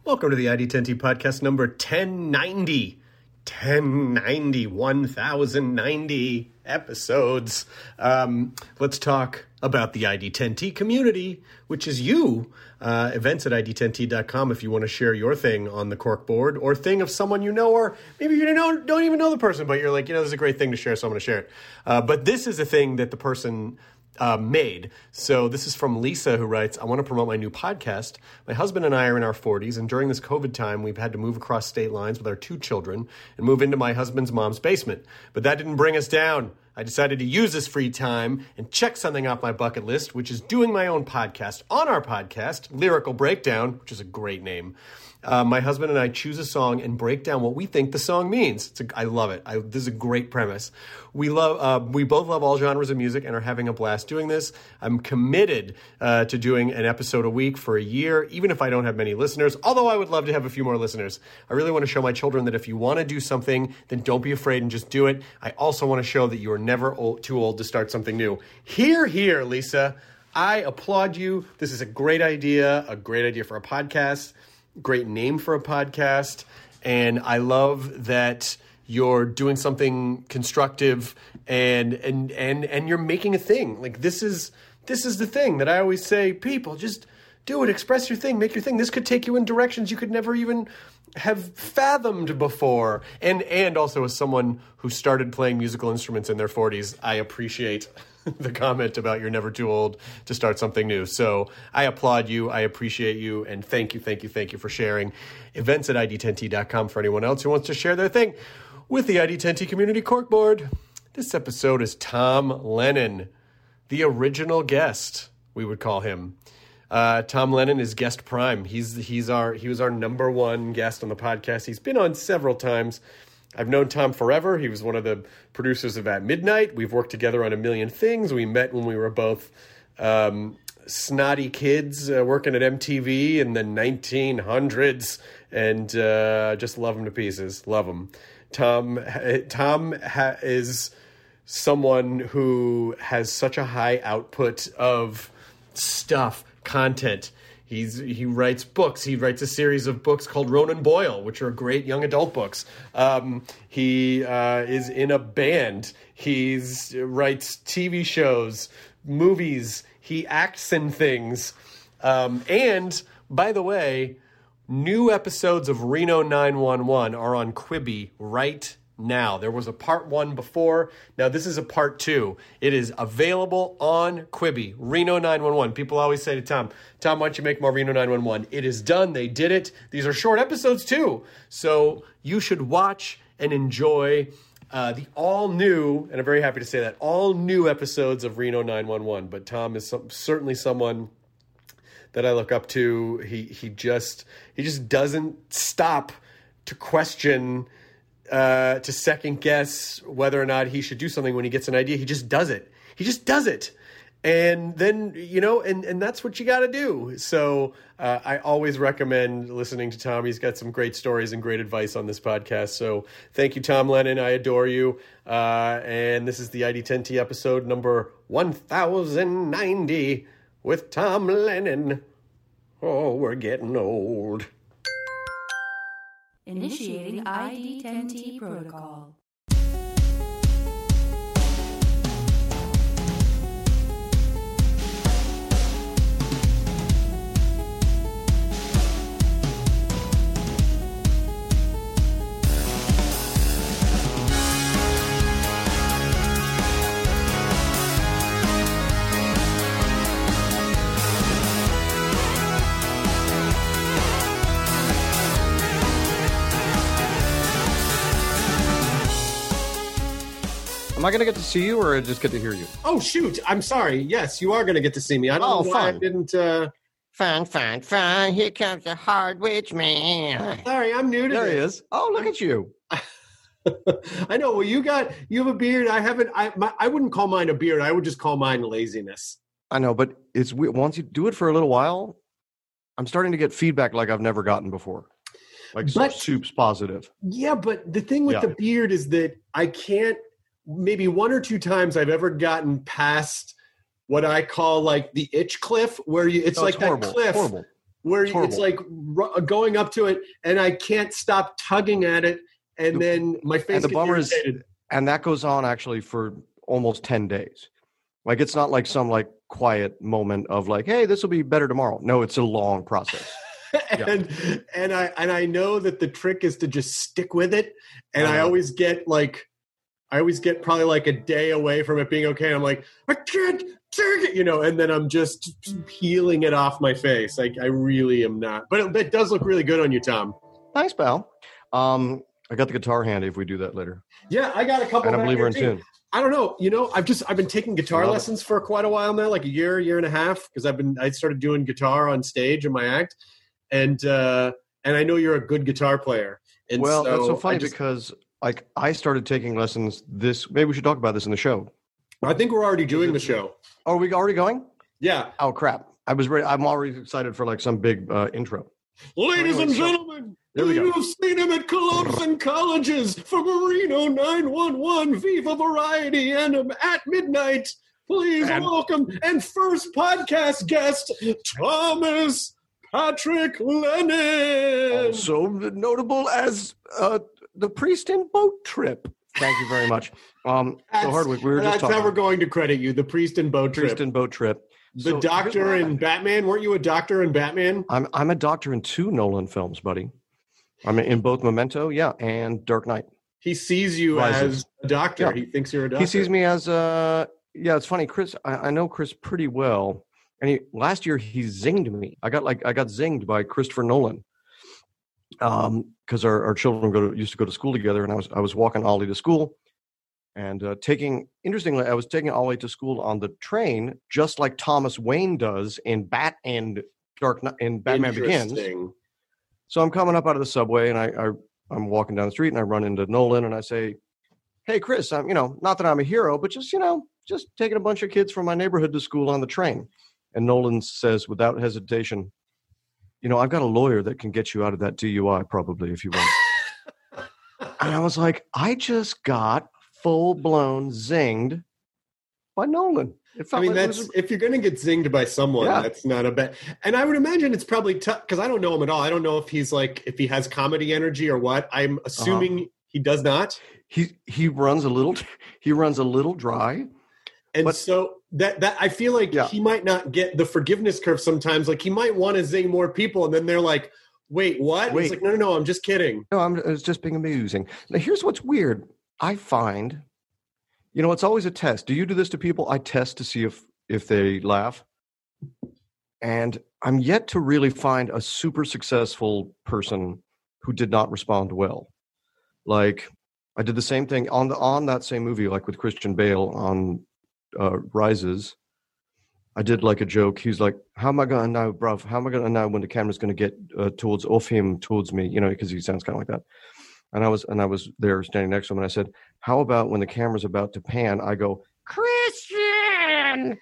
Welcome to the ID10T podcast number 1090. 1090 episodes. Let's talk about the ID10T community, which is you. Events at ID10T.com if you want to share your thing on the corkboard or thing of someone you know, or maybe you don't even know the person, but you're like, this is a great thing to share, so I'm going to share it. But this is a thing that the person made. So this is from Lisa, who writes, I want to promote my new podcast. My husband and I are in our 40s, and during this COVID time, we've had to move across state lines with our 2 children and move into my husband's mom's basement. But that didn't bring us down. I decided to use this free time and check something off my bucket list, which is doing my own podcast. On our podcast, Lyrical Breakdown, which is a great name, my husband and I choose a song and break down what we think the song means. I love it. This is a great premise. We both love all genres of music and are having a blast doing this. I'm committed to doing an episode a week for a year, even if I don't have many listeners, although I would love to have a few more listeners. I really want to show my children that if you want to do something, then don't be afraid and just do it. I also want to show that you are never too old to start something new. Hear, Lisa. I applaud you. This is a great idea for a podcast. Great name for a podcast, and I love that you're doing something constructive and you're making a thing. Like this is the thing that I always say, people just do it, express your thing, make your thing. This could take you in directions you could never even have fathomed before. And also, as someone who started playing musical instruments in their 40s, I appreciate the comment about you're never too old to start something new. So I applaud you. I appreciate you. And thank you for sharing. Events at ID10T.com for anyone else who wants to share their thing with the ID10T community corkboard. This episode is Tom Lennon, the original guest, we would call him. Tom Lennon is guest prime. He was our number one guest on the podcast. He's been on several times. I've known Tom forever. He was one of the producers of At Midnight. We've worked together on a million things. We met when we were both snotty kids working at MTV in the 1900s, and just love him to pieces. Love him. Tom is someone who has such a high output of stuff, content. He writes books. He writes a series of books called Ronan Boyle, which are great young adult books. He is in a band. He writes TV shows, movies. He acts in things. And, by the way, new episodes of Reno 911 are on Quibi right now. There was a part 1 before. Now this is a part 2. It is available on Quibi. Reno 911. People always say to Tom, why don't you make more Reno 911? It is done. They did it. These are short episodes too. So you should watch and enjoy the all new, and I'm very happy to say that, all new episodes of Reno 911. But Tom is certainly someone that I look up to. He just doesn't stop to question, to second guess whether or not he should do something when he gets an idea. He just does it. And then, and that's what you got to do. So I always recommend listening to Tom. He's got some great stories and great advice on this podcast. So thank you, Tom Lennon. I adore you. And this is the ID10T episode number 1090 with Tom Lennon. Oh, we're getting old. Initiating ID10T protocol. Am I going to get to see you or just get to hear you? Oh, shoot. I'm sorry. Yes, you are going to get to see me. I don't know why I didn't... Fine. Here comes the Hardwich man. Sorry, I'm new to There this. he is. Oh, look at you. I know. Well, you have a beard. I wouldn't call mine a beard. I would just call mine laziness. I know, but it's once you do it for a little while, I'm starting to get feedback like I've never gotten before. Like soup's positive. Yeah, but the thing with the beard is that I can't, maybe 1 or 2 times I've ever gotten past what I call like the itch cliff, where it's like horrible, that cliff. horrible. where It's it's like going up to it, and I can't stop tugging at it, and then my face And the gets bummer is, irritated. and that goes on actually for almost 10 days. Like, it's not like some like quiet moment of like, hey, this will be better tomorrow. No, it's a long process. and I know that the trick is to just stick with it, and I always get probably like a day away from it being okay. And I'm like, I can't take it, and then I'm just peeling it off my face. Like, I really am not. But it does look really good on you, Tom. Thanks, pal. I got the guitar handy if we do that later. Yeah, I got a couple. And I back believe here we're in too. tune. I don't know. I've been taking guitar lessons for quite a while now, like a year and a half, because I started doing guitar on stage in my act, and I know you're a good guitar player. And well, that's so funny because like I started taking lessons maybe we should talk about this in the show. I think we're already doing the show. Oh, are we already going? Yeah. Oh crap! I was ready. I'm already excited for like some big intro. Ladies and gentlemen, there we go. You've seen him at clubs and colleges for Marino 911, Viva Variety, and at midnight. Please welcome and first podcast guest, Thomas Patrick Lennon. Also notable as the priest in Boat Trip. Thank you very much. So Hardwick, we were just talking. That's how we're going to credit you, the priest in Boat Trip. Priest in Boat Trip. The doctor in Batman. Weren't you a doctor in Batman? I'm a doctor in 2 Nolan films, buddy. I'm in both Memento, and Dark Knight. He sees you as a doctor. Yeah. He thinks you're a doctor. He sees me as it's funny, Chris. I know Chris pretty well, and last year he zinged me. I got zinged by Christopher Nolan, because our children used to go to school together, and I was walking Ollie to school, and interestingly, I was taking Ollie to school on the train, just like Thomas Wayne does in Batman Begins. So I'm coming up out of the subway, and I'm walking down the street, and I run into Nolan, and I say, "Hey, Chris, I'm not that I'm a hero, but just taking a bunch of kids from my neighborhood to school on the train." And Nolan says, without hesitation, "I've got a lawyer that can get you out of that DUI probably if you want." And I was like, I just got full-blown zinged by Nolan. If you're going to get zinged by someone, that's not a bad. And I would imagine it's probably tough because I don't know him at all. I don't know if he has comedy energy or what. I'm assuming he does not. He runs a little dry, and so that I feel like he might not get the forgiveness curve sometimes. Like he might want to zing more people, and then they're like, "Wait, what?" He's like, "No, I'm just kidding." No, it's just being amusing. Now, here's what's weird. I find. It's always a test. Do you do this to people? I test to see if they laugh. And I'm yet to really find a super successful person who did not respond well. Like, I did the same thing on that same movie, like with Christian Bale on Rises. I did like a joke. He's like, "How am I going to know, bruv? How am I going to know when the camera's going to get off him towards me?" Because he sounds kind of like that. And I was there standing next to him, and I said, "How about when the camera's about to pan, I go, Christian?"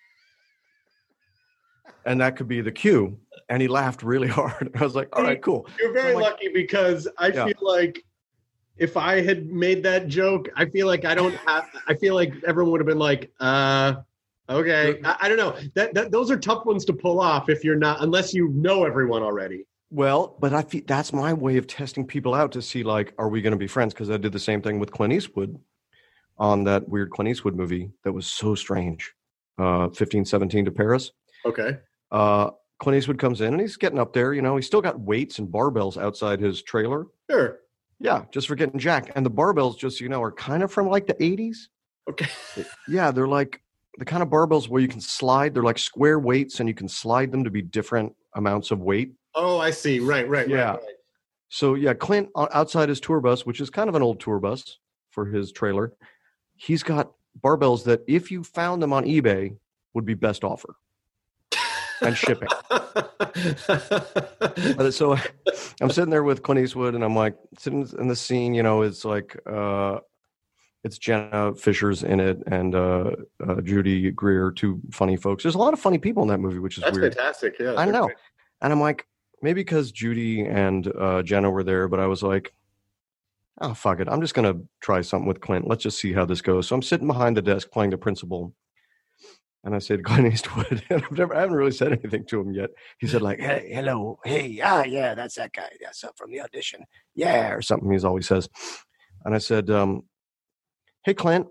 And that could be the cue. And he laughed really hard. I was like, all right, cool. You're very lucky because I feel like if I had made that joke, I feel like everyone would have been like, okay. I don't know. Those are tough ones to pull off if you're not, unless you know everyone already. Well, but I feel that's my way of testing people out to see, like, are we going to be friends? Because I did the same thing with Clint Eastwood on that weird Clint Eastwood movie that was so strange, 1517 to Paris. Okay. Clint Eastwood comes in and he's getting up there. He's still got weights and barbells outside his trailer. Sure. Yeah, just for getting jacked. And the barbells, just are kind of from like the 80s. Okay. Yeah, they're like the kind of barbells where you can slide. They're like square weights and you can slide them to be different amounts of weight. Oh, I see. Right. Yeah. Right. So, Clint, outside his tour bus, which is kind of an old tour bus for his trailer, he's got barbells that if you found them on eBay would be best offer and shipping. So I'm sitting there with Clint Eastwood, and I'm like sitting in the scene, it's like it's Jenna Fisher's in it and Judy Greer, two funny folks. There's a lot of funny people in that movie, which is That's weird. Fantastic. Yeah, I know. Great. And I'm like, maybe because Judy and Jenna were there, but I was like, oh, fuck it. I'm just going to try something with Clint. Let's just see how this goes. So I'm sitting behind the desk playing the principal. And I said, Clint Eastwood. And I haven't really said anything to him yet. He said, like, hey, hello. Hey, yeah, that's that guy. That's up from the audition. Yeah, or something he always says. And I said, hey, Clint,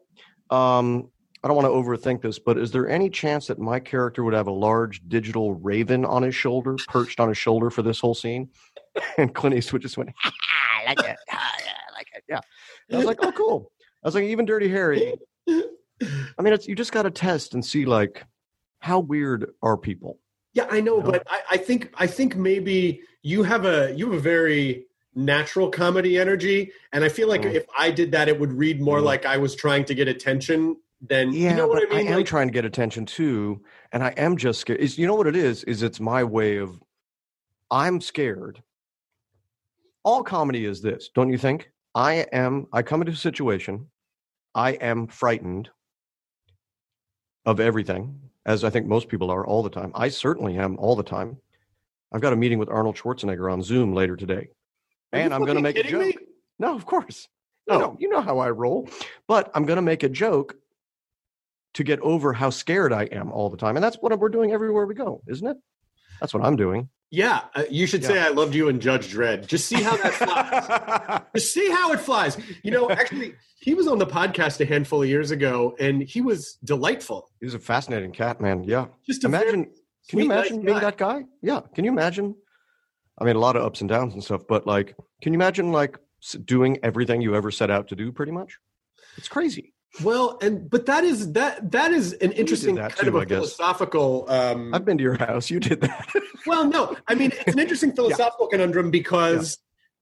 I don't want to overthink this, but is there any chance that my character would have a large digital raven on his shoulder, perched on his shoulder for this whole scene? And Clint Eastwood just went, I like it. Yeah, I like it. Yeah. And I was like, oh, cool. I was like, even Dirty Harry. I mean, you just got to test and see, like, how weird are people? Yeah, I know, but I think maybe you have a very natural comedy energy, and I feel like if I did that, it would read more like I was trying to get attention than yeah. You know what I mean? I am like, trying to get attention too, and I am just scared. You know what it is? It's my way of I'm scared. All comedy is this, don't you think? I come into a situation, I am frightened of everything, as I think most people are all the time. I certainly am all the time. I've got a meeting with Arnold Schwarzenegger on Zoom later today. And I'm going to make a joke. No, of course. No, you know how I roll. But I'm going to make a joke to get over how scared I am all the time. And that's what we're doing everywhere we go, isn't it? That's what I'm doing. Yeah, you should say I loved you in Judge Dredd. Just see how that flies. Just see how it flies. You know, actually, he was on the podcast a handful of years ago, and he was delightful. He's a fascinating cat, man. Yeah. Just imagine. Can you imagine nice being that guy? Yeah. Can you imagine? I mean, a lot of ups and downs and stuff, but like, can you imagine like doing everything you ever set out to do? Pretty much, it's crazy. Well, but that is an interesting kind of a philosophical. I've been to your house. You did that. Well, no, I mean it's an interesting philosophical conundrum because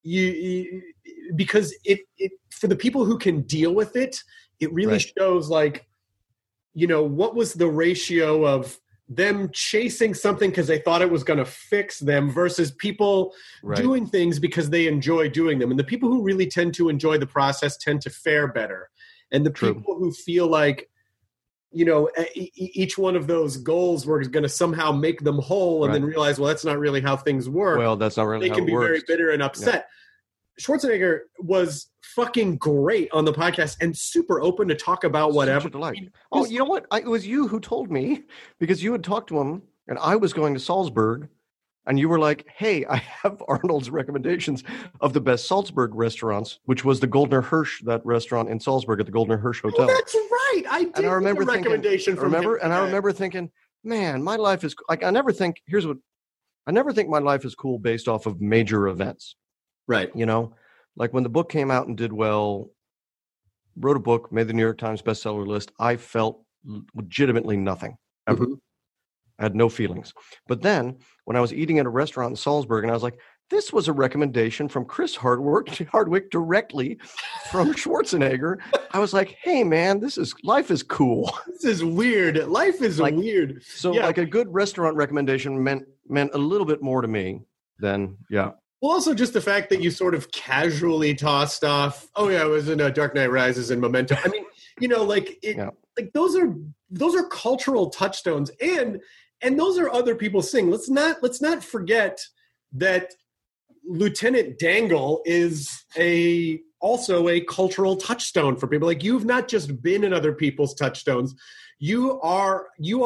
because it for the people who can deal with it, it really shows like, you know, what was the ratio of them chasing something because they thought it was going to fix them versus people doing things because they enjoy doing them. And the people who really tend to enjoy the process tend to fare better. And the people who feel like, you know, each one of those goals were going to somehow make them whole and then realize, well, that's not really how things work. Well, that's not really how it works. They can be very bitter and upset. Yeah. Schwarzenegger was fucking great on the podcast and super open to talk about whatever. Oh, you know what? It was you who told me because you had talked to him and I was going to Salzburg and you were like, hey, I have Arnold's recommendations of the best Salzburg restaurants, which was the Goldner Hirsch, that restaurant in Salzburg at the Goldner Hirsch Hotel. Oh, that's right. I did and I remember get a recommendation from him. And I remember thinking, man, my life is like, I never think my life is cool based off of major events. Right. You know, like when the book came out and did well, wrote a book, made the New York Times bestseller list, I felt legitimately nothing ever. Mm-hmm. I had no feelings. But then when I was eating at a restaurant in Salzburg and I was like, this was a recommendation from Chris Hardwick directly from Schwarzenegger. I was like, hey man, life is cool. This is weird. Life is like, weird. So like a good restaurant recommendation meant a little bit more to me than, Well, also just the fact that you sort of casually tossed off, oh yeah, I was in Dark Knight Rises and Memento. I mean, you know, like like those are cultural touchstones and those are other people's thing. Let's not forget that Lieutenant Dangle is also a cultural touchstone for people. Like you've not just been in other people's touchstones. You are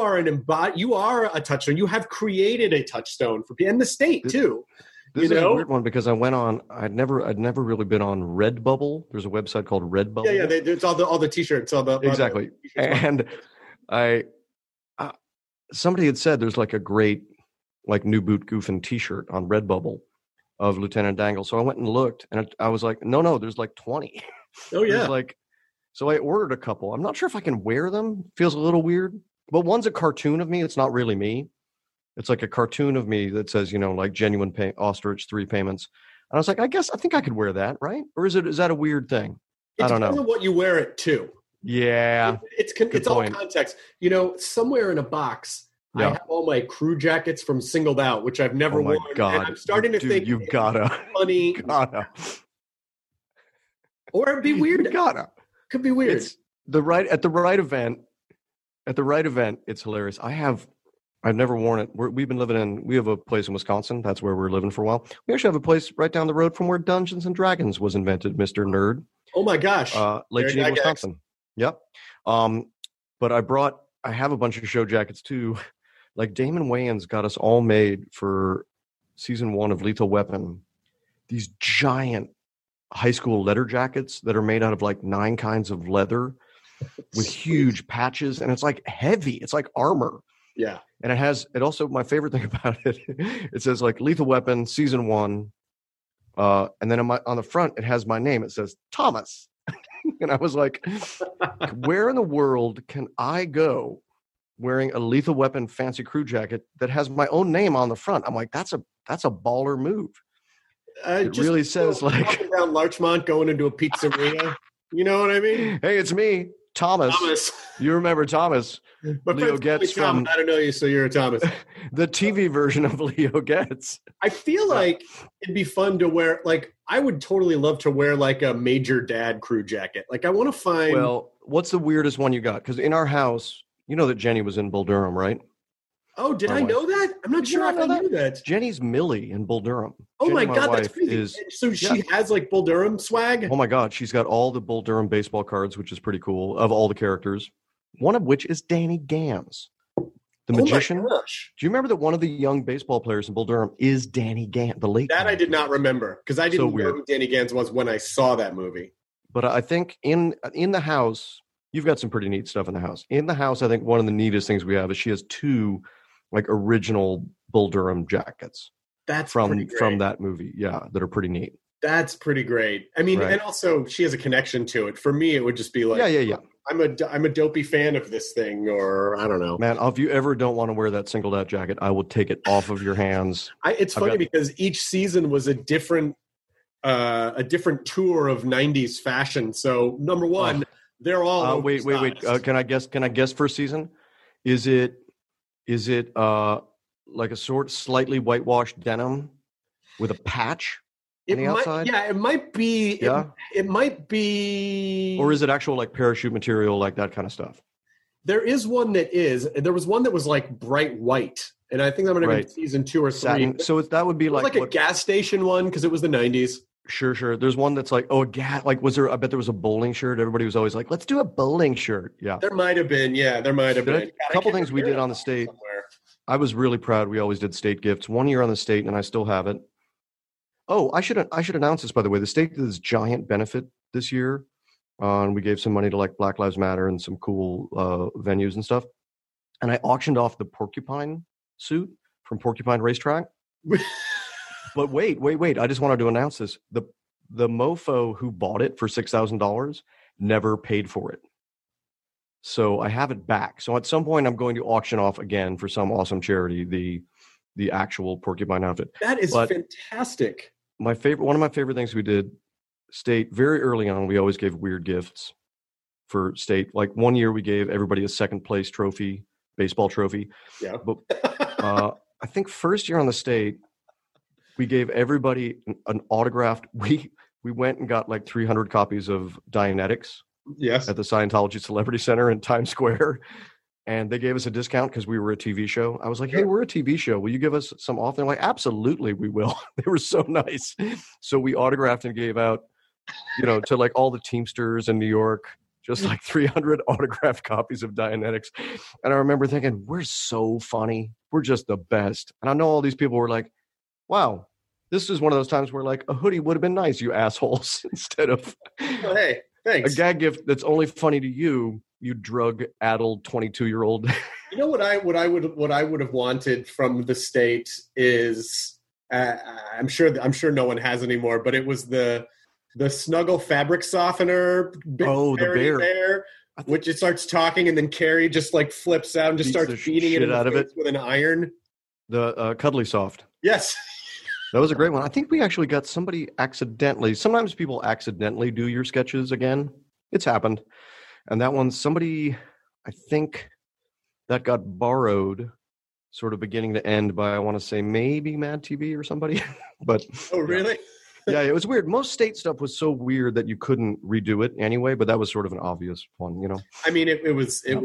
a touchstone. You have created a touchstone for people and the state too. This is a weird one because I went on. I'd never really been on Redbubble. There's a website called Redbubble. Yeah, it's all the T-shirts, exactly. And somebody had said there's like a great like New Boot Goofin T-shirt on Redbubble of Lieutenant Dangle. So I went and looked, and I was like, no, there's like 20. Oh yeah. So I ordered a couple. I'm not sure if I can wear them. Feels a little weird. But one's a cartoon of me. It's not really me. It's like a cartoon of me that says, you know, like genuine ostrich 3 payments. And I was like, I think I could wear that, right? Or is that a weird thing? I don't know. It depends on what you wear it to. Yeah. It's all context. You know, somewhere in a box, I have all my crew jackets from Singled Out, which I've never worn. God. And I'm starting to think you've gotta. Funny. Gotta. Or it'd be weird. Could be weird. It's at the right event. At the right event, it's hilarious. I've never worn it. We have a place in Wisconsin. That's where we're living for a while. We actually have a place right down the road from where Dungeons and Dragons was invented, Mr. Nerd. Oh my gosh. Lake Geneva, Wisconsin. Yep. But I brought I have a bunch of show jackets too. Like Damon Wayans got us all made for season 1 of Lethal Weapon. These giant high school leather jackets that are made out of like 9 kinds of leather with huge patches, and it's like heavy. It's like armor. Yeah. And it also, my favorite thing about it, it says like Lethal Weapon season 1. And then on the front, it has my name. It says Thomas. And I was like, where in the world can I go wearing a Lethal Weapon fancy crew jacket that has my own name on the front? I'm like, that's a baller move. It really says like walking down Larchmont going into a pizzeria. You know what I mean? Hey, it's me, Thomas. You remember Thomas? But Leo Getz from I don't know you, so you're a Thomas. the TV version of Leo Getz. I feel like it'd be fun to wear. Like, I would totally love to wear like a Major Dad crew jacket. Like, I want to find. Well, what's the weirdest one you got? Because in our house, you know that Jenny was in Bull Durham, right? Oh, did My I wife. know that? I'm not sure if I knew that. Jenny's Millie in Bull Durham. Oh Jenny, my God, that's wife, crazy. So she has like Bull Durham swag? Oh my God, she's got all the Bull Durham baseball cards, which is pretty cool, of all the characters. One of which is Danny Gams, the magician. Oh my gosh. Do you remember that one of the young baseball players in Bull Durham is Danny Gams, the late? That I did not remember because I didn't know weird. who Danny Gans was when I saw that movie. But I think in the house, you've got some pretty neat stuff in the house. In the house, I think one of the neatest things we have is she has 2 like original Bull Durham jackets. That's from pretty great. from that movie, yeah, that are pretty neat. That's pretty great. I mean, Right. and also she has a connection to it. For me, it would just be like, Yeah. I'm a dopey fan of this thing, or I don't know. Man, if you ever don't want to wear that singled out jacket, I will take it off of your hands. It's funny because each season was a different tour of '90s fashion. So number one, they're all wait. Can I guess first season? Is it like a slightly whitewashed denim with a patch on the outside? Yeah, it might be. Yeah. It might be. Or is it actual like parachute material, like that kind of stuff? There is one that is. There was one that was like bright white, and I think that might have been season 2 or 3. Satin. So that would be like a gas station one because it was the '90s. Sure. There's one that's like, a gas. Like, was there? I bet there was a bowling shirt. Everybody was always like, "Let's do a bowling shirt." Yeah, there might have been. Yeah, there might have been. A couple things we did on the state. Somewhere. I was really proud. We always did state gifts. One year on the state, and I still have it. Oh, I should announce this, by the way. The state did this giant benefit this year, and we gave some money to like Black Lives Matter and some cool venues and stuff. And I auctioned off the porcupine suit from Porcupine Racetrack. But wait! I just wanted to announce this: the mofo who bought it for $6,000 never paid for it. So I have it back. So at some point, I'm going to auction off again for some awesome charity the actual porcupine outfit. That is fantastic. One of my favorite things we did, state, very early on, we always gave weird gifts for state. Like one year, we gave everybody a second place trophy, baseball trophy. Yeah. But I think first year on the state, we gave everybody an autographed. We went and got like 300 copies of Dianetics. Yes. At the Scientology Celebrity Center in Times Square. And they gave us a discount because we were a TV show. I was like, hey, we're a TV show. Will you give us some off? They're like, absolutely, we will. They were so nice. So we autographed and gave out, to like all the Teamsters in New York, just like 300 autographed copies of Dianetics. And I remember thinking, we're so funny. We're just the best. And I know all these people were like, wow, this is one of those times where like a hoodie would have been nice, you assholes, instead of hey, thanks. A gag gift that's only funny to you, you drug-addled 22-year-old. You know what I would have wanted from the state is I'm sure no one has anymore, but it was the Snuggle fabric softener. The bear. Which it starts talking and then Carrie just like flips out and just starts beating it out of it with an iron. The Cuddly Soft. Yes. That was a great one. I think we actually got somebody accidentally. Sometimes people accidentally do your sketches again. It's happened. And that one, somebody, I think that got borrowed sort of beginning to end by, I want to say maybe Mad TV or somebody. But oh, really? Yeah, it was weird. Most state stuff was so weird that you couldn't redo it anyway, but that was sort of an obvious one, I mean, it was a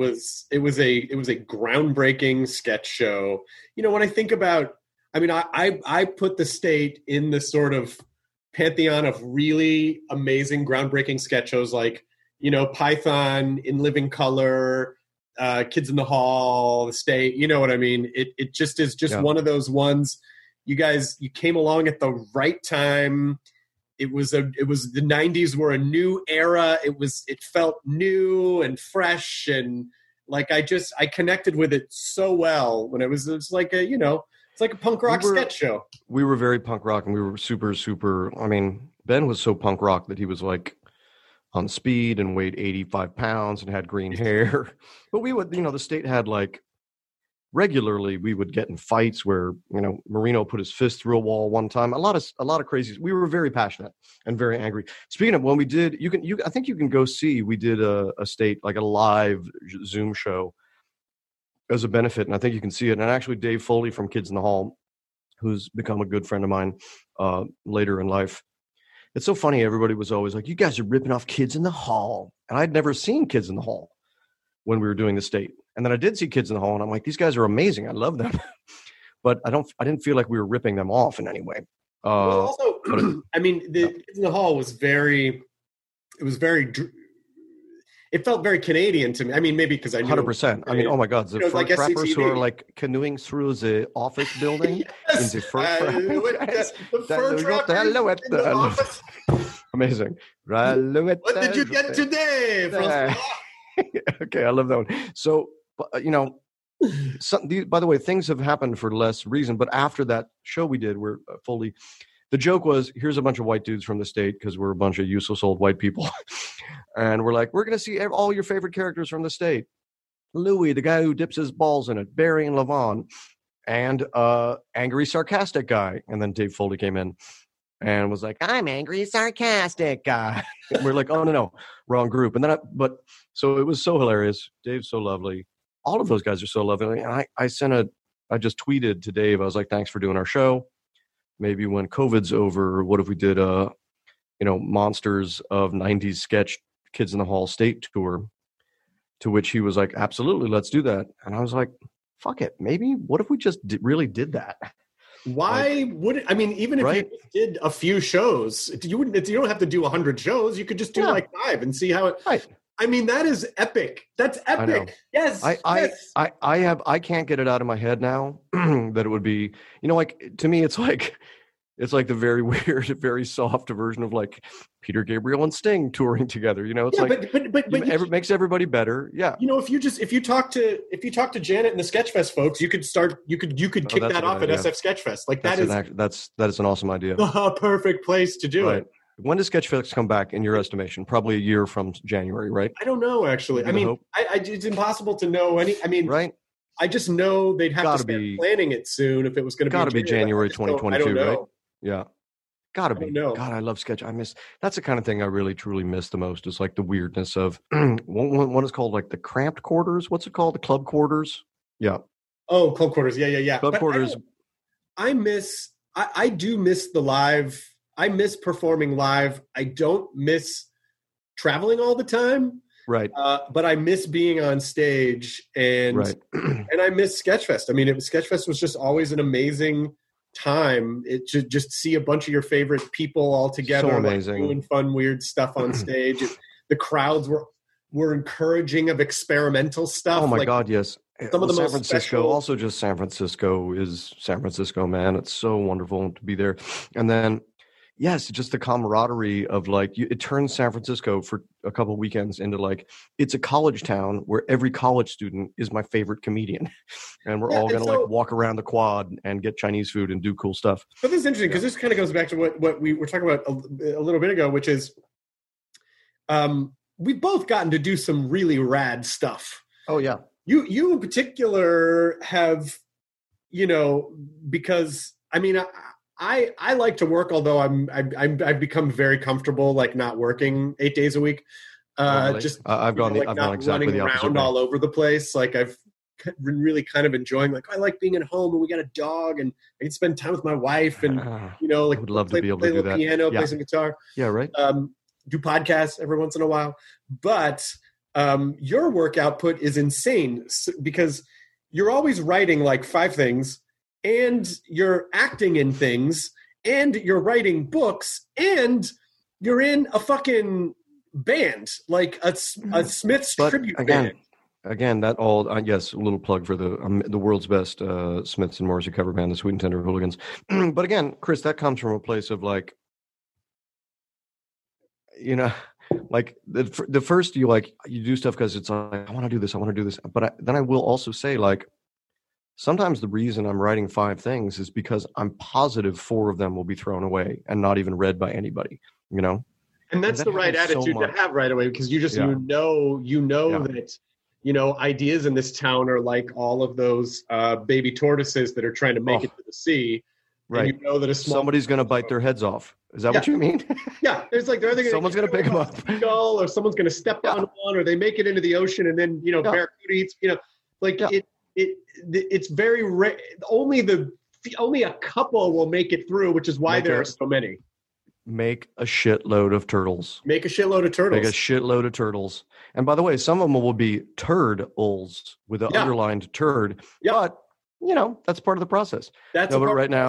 groundbreaking sketch show. When I think about, I mean, I put the state in the sort of pantheon of really amazing, groundbreaking sketch shows like, Python, In Living Color, Kids in the Hall, The State. You know what I mean? It just is one of those ones. You came along at the right time. It was the 90s were a new era. It felt new and fresh, and like I connected with it so well when it was like it's like a punk rock sketch show. We were very punk rock, and we were super, super. I mean, Ben was so punk rock that he was like on speed and weighed 85 pounds and had green hair. But we would, the State had like regularly we would get in fights where, Marino put his fist through a wall one time. A lot of crazy. We were very passionate and very angry. Speaking of when we did, I think you can go see, we did a State, like a live Zoom show as a benefit, and I think you can see it. And actually, Dave Foley from Kids in the Hall, who's become a good friend of mine later in life. It's so funny. Everybody was always like, "You guys are ripping off Kids in the Hall," and I'd never seen Kids in the Hall when we were doing the State. And then I did see Kids in the Hall, and I'm like, "These guys are amazing. I love them," but I didn't feel like we were ripping them off in any way. Well, also, I mean, Kids in the Hall was it felt very Canadian to me. I mean, maybe because I knew 100%. I mean, oh my God, the fur trappers who are like canoeing through the office building in the fur trappers. Amazing. What did you get today? Okay, I love that one. So, by the way, things have happened for less reason. But after that show we did, where Foley. The joke was, here's a bunch of white dudes from the State because we're a bunch of useless old white people. And we're like, we're going to see all your favorite characters from the State. Louis, the guy who dips his balls in it, Barry and Levon, and angry, sarcastic guy. And then Dave Foley came in and was like, I'm angry, sarcastic guy. And we're like, oh, no, wrong group. And then, so it was so hilarious. Dave's so lovely. All of those guys are so lovely. And I just tweeted to Dave. I was like, thanks for doing our show. Maybe when COVID's over, what if we did Monsters of 90s sketch Kids in the Hall State tour? To which he was like, absolutely, let's do that. And I was like, fuck it. Maybe what if we just really did that? Why would it? I mean, even if you did a few shows, you don't have to do 100 shows. You could just do like 5 and see how it. Right. I mean, that is epic. That's epic. Yes. I can't get it out of my head now that it would be, to me, it's like the very weird, very soft version of like Peter Gabriel and Sting touring together. It's but it makes everybody better. Yeah. If you talk to Janet and the Sketchfest folks, you could kick that off at SF Sketchfest. Like that is an awesome idea. The perfect place to do it. When does Sketchfest come back, in your estimation? Probably a year from January, right? I don't know, actually. I mean, it's impossible to know right? I just know they'd have to start planning it soon if it was going to be. Got to be January 2022, right? Yeah. Got to be. God, I love sketch. That's the kind of thing I really, truly miss the most, is like the weirdness of, one is called like the cramped quarters. What's it called? The club quarters? Yeah. Oh, club quarters. Yeah. Club quarters. I do miss the live. I miss performing live. I don't miss traveling all the time. Right. But I miss being on stage, and and I miss Sketchfest. I mean, Sketchfest was just always an amazing time. It to just see a bunch of your favorite people all together, so amazing, doing fun, weird stuff on stage. The crowds were encouraging of experimental stuff. Oh my God, yes. Some of the San most Francisco, special. also just San Francisco is San Francisco, man. It's so wonderful to be there. And then, yes, just the camaraderie of like, it turns San Francisco for a couple of weekends into like, it's a college town where every college student is my favorite comedian. And we're all going to like walk around the quad and get Chinese food and do cool stuff. But this is interesting because this kind of goes back to what we were talking about a little bit ago, which is we've both gotten to do some really rad stuff. Oh, yeah. You in particular have, because I mean, I like to work, although I've become very comfortable like not working 8 days a week. Just I've gone exactly the opposite around all over the place. Like I've been really kind of enjoying. Like I like being at home, and we got a dog, and I can spend time with my wife, and like I would love to be able to do that. Piano, play some guitar. Yeah, right. Do podcasts every once in a while, but your work output is insane because you're always writing like 5 things, and you're acting in things, and you're writing books, and you're in a fucking band, like a Smiths tribute band. again, that all, yes, a little plug for the world's best Smiths and Morrissey cover band, the Sweet and Tender Hooligans. But again, Chris, that comes from a place of like, like the first you do stuff because it's like, I want to do this. But then I will also say, like, sometimes the reason I'm writing 5 things is because I'm positive 4 of them will be thrown away and not even read by anybody, And that's the right attitude to have right away, because you just, Yeah. that, ideas in this town are like all of those baby tortoises that are trying to make it to the sea. Right. And you know that somebody's going to bite their heads off. Is that what you mean? Yeah. There's like, someone's going to pick them up. Seagull, or someone's going to step on one, or they make it into the ocean and then, barracuda eats, it's very rare. Only a couple will make it through, which is why there are so many. Make a shitload of turtles. Make a shitload of turtles. And by the way, some of them will be turd-ols with an underlined turd. Yeah. But, that's part of the process. But right now,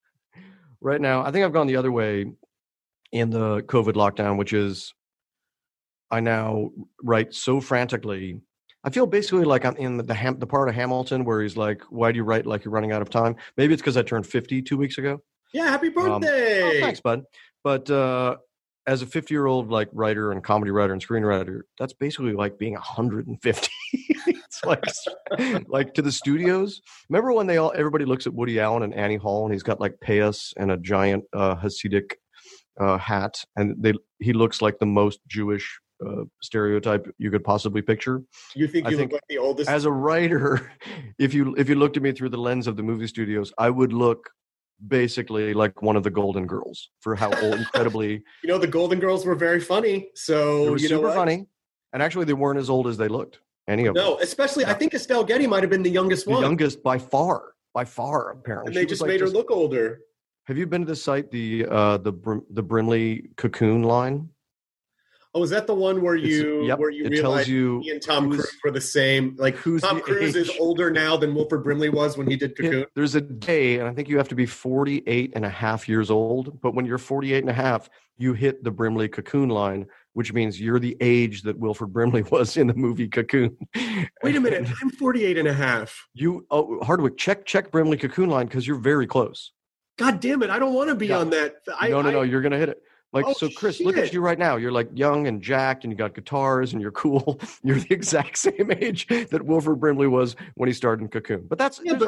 I think I've gone the other way in the COVID lockdown, which is I now write so frantically. I feel basically like I'm in the part of Hamilton where he's like, why do you write like you're running out of time? Maybe it's because I turned 50 2 weeks ago. Yeah, happy birthday. Thanks, bud. But as a 50-year-old like writer and comedy writer and screenwriter, that's basically like being 150. It's like to the studios. Remember when everybody looks at Woody Allen and Annie Hall, and he's got like payas and a giant Hasidic hat, and he looks like the most Jewish stereotype you could possibly picture. You think look like the oldest? As a writer, if you looked at me through the lens of the movie studios, I would look basically like one of the Golden Girls for how old, incredibly. The Golden Girls were very funny. So they were super funny, and actually they weren't as old as they looked. Any of them? No, especially I think Estelle Getty might have been the youngest one. The youngest by far, apparently. And they just made her look older. Have you been to the site, the Brimley Cocoon line? Oh, is that the one where you realize he and Tom Cruise were the same? Like, Tom Cruise is older now than Wilford Brimley was when he did Cocoon? Yeah, there's a day, and I think you have to be 48 and a half years old. But when you're 48 and a half, you hit the Brimley Cocoon line, which means you're the age that Wilford Brimley was in the movie Cocoon. Wait a minute. I'm 48 and a half. Hardwick, check Brimley Cocoon line because you're very close. God damn it. I don't want to be on that. No, you're going to hit it. Chris, look at you right now. You're like young and jacked, and you got guitars, and you're cool. You're the exact same age that Wilford Brimley was when he started in Cocoon. But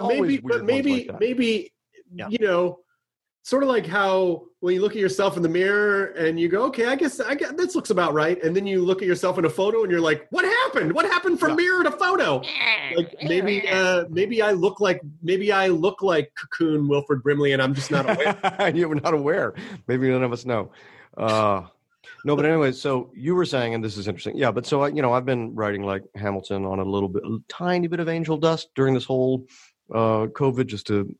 maybe, sort of like how when you look at yourself in the mirror and you go, okay, I guess this looks about right, and then you look at yourself in a photo and you're like, what happened? What happened from mirror to photo? Like maybe I look like Cocoon Wilford Brimley, and I'm just not aware. You were not aware. Maybe none of us know. No, but anyway, so you were saying, and this is interesting. Yeah, but so I've been writing like Hamilton on a tiny bit of angel dust during this whole COVID, just to.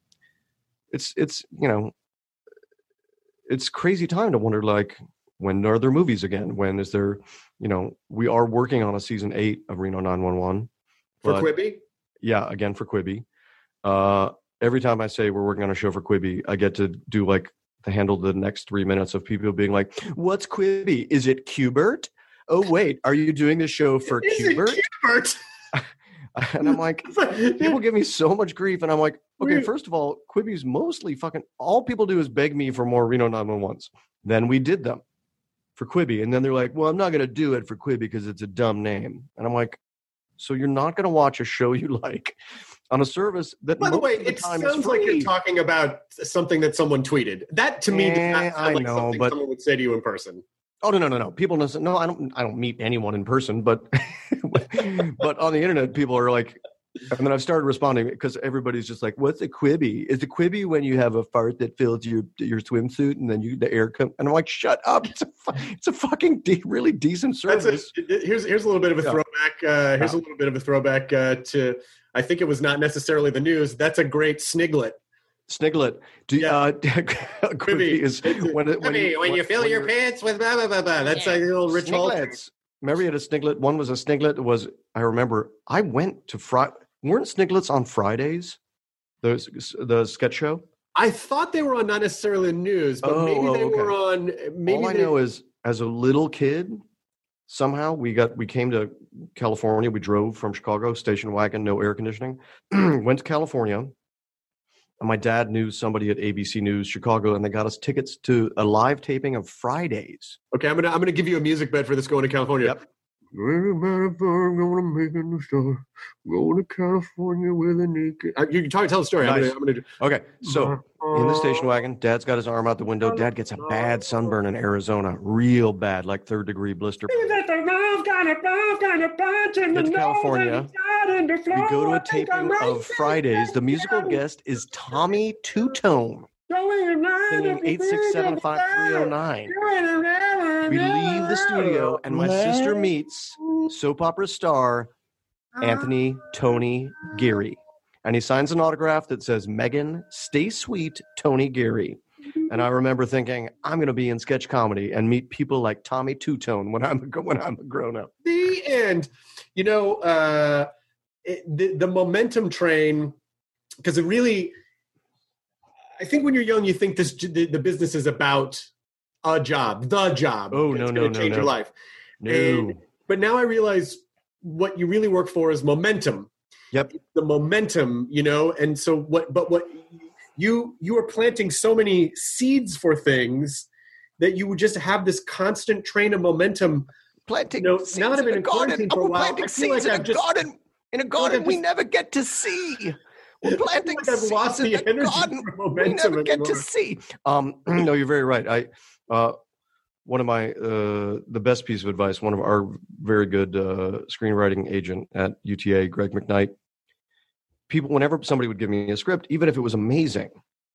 It's crazy time to wonder, like, when are there movies again? When is there, we are working on a season 8 of Reno 911. For Quibi? Yeah, again for Quibi. Every time I say we're working on a show for Quibi, I get to do like to handle the next 3 minutes of people being like, what's Quibi? Is it Qbert? Oh, wait, are you doing the show for Qbert? And I'm like, people give me so much grief. And I'm like, okay, first of all, Quibi's mostly all people do is beg me for more Reno 911s. Then we did them for Quibi. And then they're like, well, I'm not going to do it for Quibi because it's a dumb name. And I'm like, so you're not going to watch a show you like on a service that, by the way, it sounds like you're talking about something that someone tweeted. That to me does not sound like something someone would say to you in person. Oh, no. People don't. No, I don't meet anyone in person, but but on the internet, people are like, and then I've started responding because everybody's just like, "What's a Quibi? Is a Quibi when you have a fart that fills your swimsuit and then the air comes?" And I'm like, "Shut up! It's a fucking really decent service." Here's a little bit of a throwback. Here's a little bit of a throwback to. I think it was not necessarily the news. That's a great sniglet. Sniglet. Quibi is when you fill your pants with blah blah blah blah. That's like a little Rich Halter. Remember, you had a sniglet. One was a sniglet. I remember I went to weren't sniglets on Fridays? The sketch show. I thought they were on not necessarily the news, but maybe they were on. Maybe all I know is as a little kid, somehow we came to California. We drove from Chicago, station wagon, no air conditioning. Went to California, and my dad knew somebody at ABC News Chicago, and they got us tickets to a live taping of Fridays. Okay, I'm gonna give you a music bed for this going to California. Yep. I'm gonna make a new star. Going to California with a naked. You can tell the story. Nice. I'm gonna. Okay, so in the station wagon, Dad's got his arm out the window. Dad gets a bad sunburn in Arizona, real bad, like 3rd-degree blister. We get to California. We go to a taping of Fridays. The musical guest is Tommy Two-Tone, singing 867-5309. We leave the studio, and my sister meets soap opera star Anthony Tony Geary. And he signs an autograph that says, Megan, stay sweet, Tony Geary. And I remember thinking, I'm going to be in sketch comedy and meet people like Tommy Two-Tone when I'm a grown up. The end. You know, the momentum train, because it really, I think when you're young, you think the business is about the job. Oh, it's no, going to change your life. No. But now I realize what you really work for is momentum. Yep. The momentum, you know, and so what you are planting so many seeds for things that you would just have this constant train of momentum. Planting seeds now that I've been in quarantine for a while, planting seeds in a garden we never get to see. We're planting I've lost the energy for momentum. We never get to see. No, you're very right. One of my the best piece of advice, one of our very good screenwriting agent at UTA, Greg McKnight. People, whenever somebody would give me a script, even if it was amazing,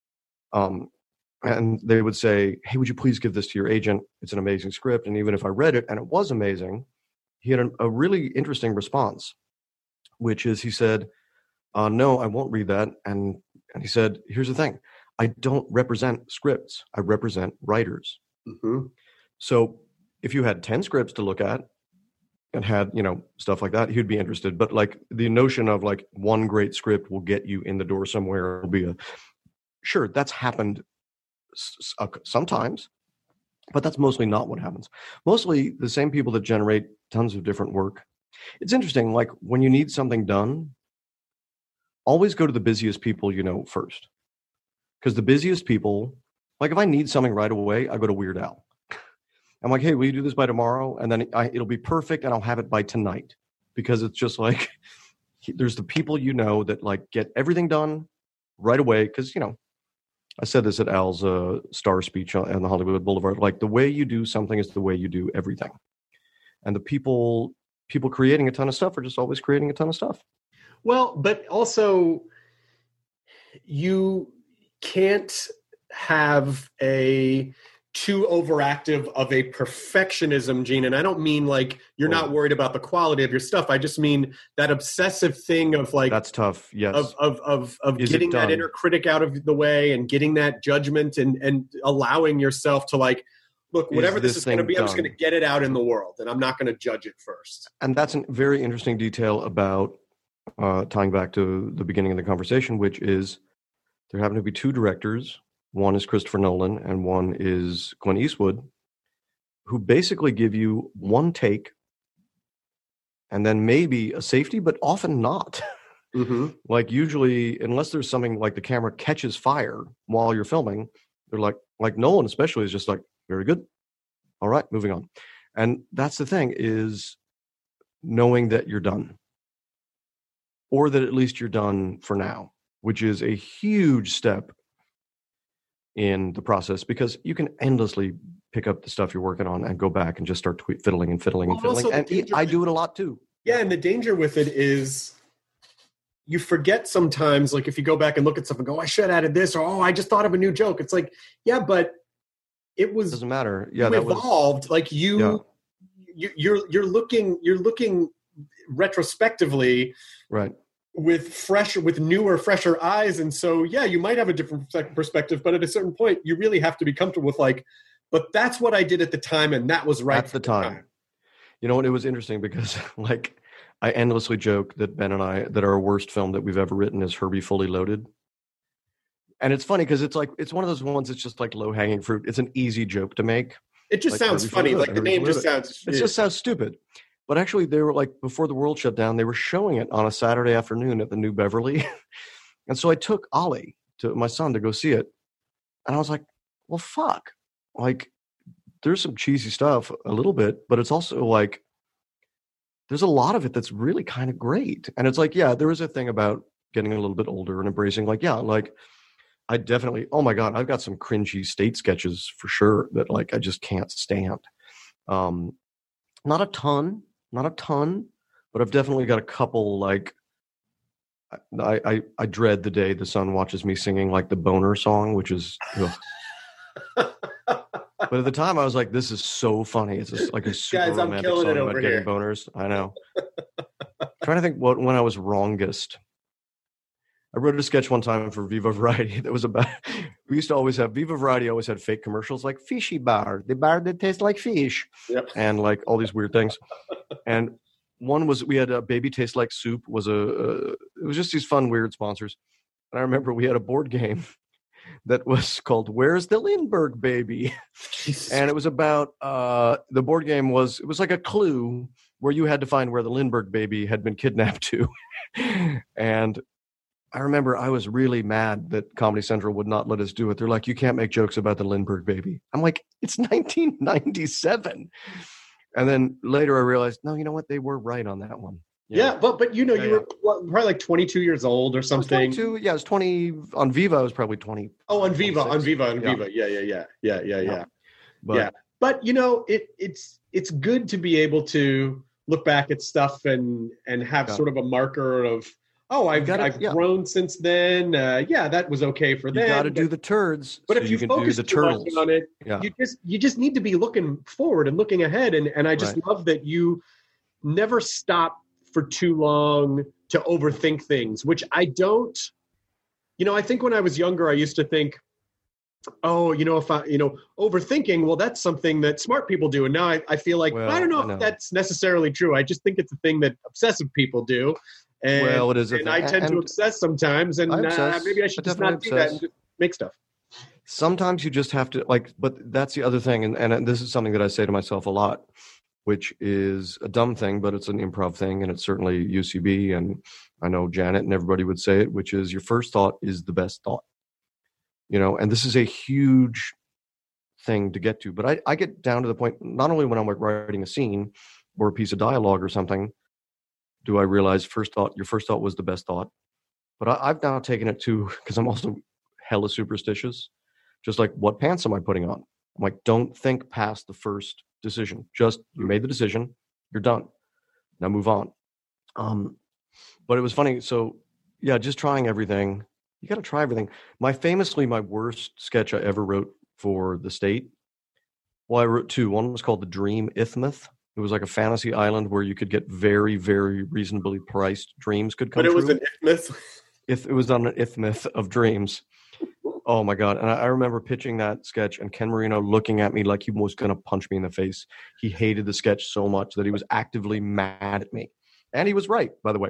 and they would say, "Hey, would you please give this to your agent? It's an amazing script." And even if I read it and it was amazing, he had a really interesting response, which is he said, "No, I won't read that." And he said, "Here's the thing: I don't represent scripts. I represent writers." Mm-hmm. So if you had 10 scripts to look at and had, stuff like that, he'd be interested. But like the notion of like one great script will get you in the door somewhere will be sure, that's happened sometimes, but that's mostly not what happens. Mostly the same people that generate tons of different work. It's interesting, like when you need something done, always go to the busiest people you know first. Because the busiest people, like if I need something right away, I go to Weird Al. I'm like, hey, will you do this by tomorrow? And then it'll be perfect and I'll have it by tonight. Because it's just like, there's the people you know that like get everything done right away. Because, I said this at Al's star speech on the Hollywood Boulevard. Like the way you do something is the way you do everything. And the people creating a ton of stuff are just always creating a ton of stuff. Well, but also you can't have a too overactive of a perfectionism, Gene. And I don't mean like you're not worried about the quality of your stuff. I just mean that obsessive thing of like that's tough. Yes. Of getting that inner critic out of the way and getting that judgment and allowing yourself to like, look, whatever this is going to be, I'm just going to get it out in the world and I'm not going to judge it first. And that's a very interesting detail about tying back to the beginning of the conversation, which is there happen to be two directors. One is Christopher Nolan and one is Clint Eastwood, who basically give you one take and then maybe a safety, but often not. Mm-hmm. Like usually, unless there's something like the camera catches fire while you're filming, they're like Nolan especially is just like, very good. All right, moving on. And that's the thing is knowing that you're done. Or that at least you're done for now, which is a huge step in the process because you can endlessly pick up the stuff you're working on and go back and just start fiddling. And I do it a lot too. Yeah, and the danger with it is you forget sometimes, like if you go back and look at stuff and go, I should have added this, or I just thought of a new joke. It's like, yeah, but it was doesn't matter. Yeah, that evolved. Like you're looking retrospectively, right? With newer, fresher eyes. And so, yeah, you might have a different perspective, but at a certain point, you really have to be comfortable with like, but that's what I did at the time. And that was right. At the time. You know what? It was interesting because like I endlessly joke that Ben and I, that our worst film that we've ever written is Herbie Fully Loaded. And it's funny because it's like, it's one of those ones that's just like low hanging fruit. It's an easy joke to make. It just Like, sounds Herbie funny. Fulton, Like the Herbie name just Fulton. sounds. It just sounds stupid. But actually, they were like, before the world shut down, they were showing it on a Saturday afternoon at the New Beverly. And so I took Ollie, to my son, to go see it. And I was like, well, fuck. Like, there's some cheesy stuff a little bit, but it's also like, there's a lot of it that's really kind of great. And it's like, yeah, there is a thing about getting a little bit older and embracing, like, yeah, like, I definitely, oh my God, I've got some cringy state sketches for sure that like I just can't stand. Not a ton, but I've definitely got a couple. Like I dread the day the sun watches me singing like the Boner song, which is. But at the time, I was like, "This is so funny." It's just like a super Guys, I'm romantic killing song it about over getting here. boners. I know. Trying to think when I was wrongest. I wrote a sketch one time for Viva Variety that was about. We used to always have Viva Variety always had fake commercials like Fishy Bar, the bar that tastes like fish, Yep. and like all these weird things. And one was we had a Baby Tastes Like Soup was it was just these fun weird sponsors. And I remember we had a board game that was called Where's the Lindbergh Baby? Jesus. And it was about the board game was it was like a clue where you had to find where the Lindbergh baby had been kidnapped to. And I remember I was really mad that Comedy Central would not let us do it. They're like, you can't make jokes about the Lindbergh baby. I'm like, it's 1997. And then later I realized, no, you know what? They were right on that one. Yeah, but you know, Yeah, you were probably like 22 years old or I was something. 22. Yeah, I was 20 on Viva. I was probably 20. Oh, on Viva. Yeah. Yeah. But Yeah. But you know, it's good to be able to look back at stuff and have sort of a marker of, oh, I've grown since then. Yeah, that was okay for you them. got to do the turds. But so if you can focus do the too much turtles on it, Yeah. you just need to be looking forward and looking ahead. And I just love that you never stop for too long to overthink things, which I don't. You know, I think when I was younger, I used to think, oh, you know, if I, you know, overthinking, well, that's something that smart people do. And now I feel like, Well, I don't know if that's necessarily true. I just think it's a thing that obsessive people do. And, Well, it is a and thing. I tend to obsess sometimes, and maybe I should just not do that and just make stuff. Sometimes you just have to but that's the other thing. And this is something that I say to myself a lot, which is a dumb thing, but it's an improv thing. And it's certainly UCB. And I know Janet and everybody would say it, which is your first thought is the best thought. You know, and this is a huge thing to get to. But I get down to the point, not only when I'm like writing a scene or a piece of dialogue or something, do I realize your first thought was the best thought. But I've now taken it to, because I'm also hella superstitious, just like, what pants am I putting on? I'm like, don't think past the first decision. Just, you made the decision, you're done. Now move on. But it was funny. So yeah, just trying everything. You got to try everything. My worst sketch I ever wrote for the state. Well, I wrote two. One was called The Dream Isthmus. It was like a fantasy island where you could get very, very reasonably priced dreams could come true. But it was an isthmus. If it was on an isthmus of dreams. Oh my God. And I remember pitching that sketch and Ken Marino looking at me like he was going to punch me in the face. He hated the sketch so much that he was actively mad at me. And he was right, by the way.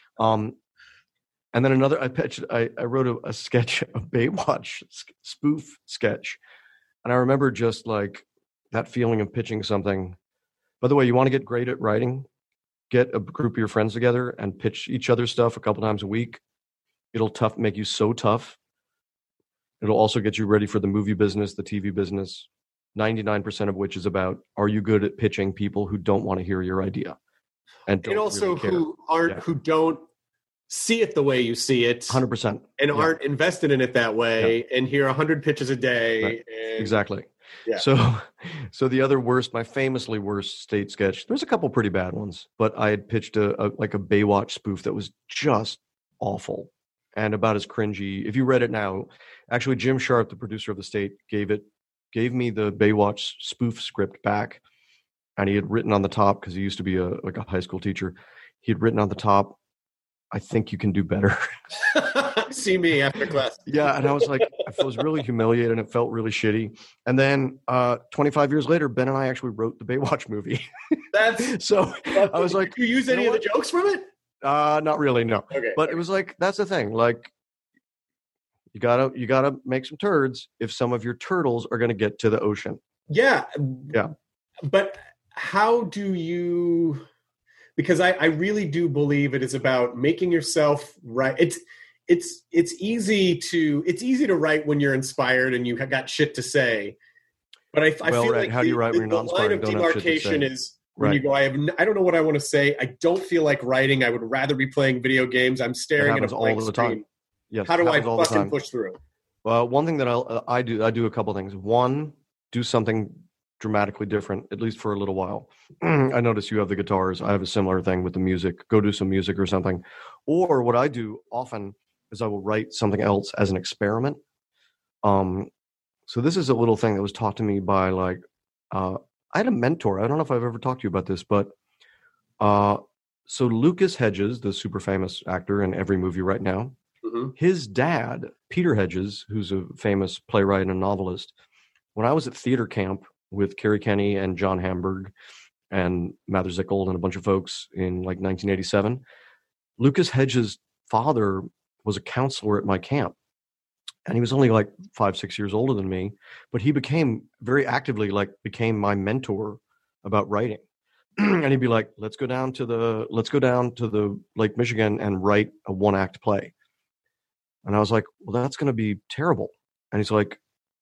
And then I wrote a sketch, a Baywatch spoof sketch. And I remember just like that feeling of pitching something. By the way, you want to get great at writing? Get a group of your friends together and pitch each other stuff a couple times a week. It'll make you so tough. It'll also get you ready for the movie business, the TV business, 99% of which is about, are you good at pitching people who don't want to hear your idea? And also really who don't see it the way you see it. 100%. And aren't invested in it that way and hear 100 pitches a day. Right. And, exactly. Yeah. So the other my famously worst state sketch, there's a couple pretty bad ones, but I had pitched a Baywatch spoof that was just awful and about as cringy. If you read it now, actually Jim Sharp, the producer of the state, gave me the Baywatch spoof script back, and he had written on the top, because he used to be a high school teacher, he had written on the top, I think you can do better. See me after class. Yeah, and I was like, I was really humiliated, and it felt really shitty. And then 25 years later, Ben and I actually wrote the Baywatch movie. So I was like, did you use any of the jokes from it? Not really, no. Okay. But it was like, that's the thing. Like, you gotta make some turds if some of your turtles are gonna get to the ocean. Yeah. Yeah. But how do you, because I really do believe it is about making yourself right. It's easy to write when you're inspired and you have got shit to say. But I Well, feel right. like How do you write when you're the not line inspired of and don't have shit to demarcation say? is when Right. you go, I don't know what I want to say. I don't feel like writing. I would rather be playing video games. I'm That staring at a happens all blank the screen. time. Yes, How do I happens all the fucking time. push through? Well, one thing that I do a couple things. One, do something dramatically different, at least for a little while. I notice you have the guitars. I have a similar thing with the music. Go do some music or something. Or what I do often is I will write something else as an experiment. So this is a little thing that was taught to me by I had a mentor. I don't know if I've ever talked to you about this, but so Lucas Hedges, the super famous actor in every movie right now, Mhm. his dad, Peter Hedges, who's a famous playwright and novelist, when I was at theater camp with Kerry Kenny and John Hamburg and Mather Zickel and a bunch of folks in like 1987, Lucas Hedges' father was a counselor at my camp. And he was only like 5-6 years older than me, but he became very actively became my mentor about writing. And he'd be like, let's go down to the Lake Michigan and write a 1-act play. And I was like, well, that's going to be terrible. And he's like,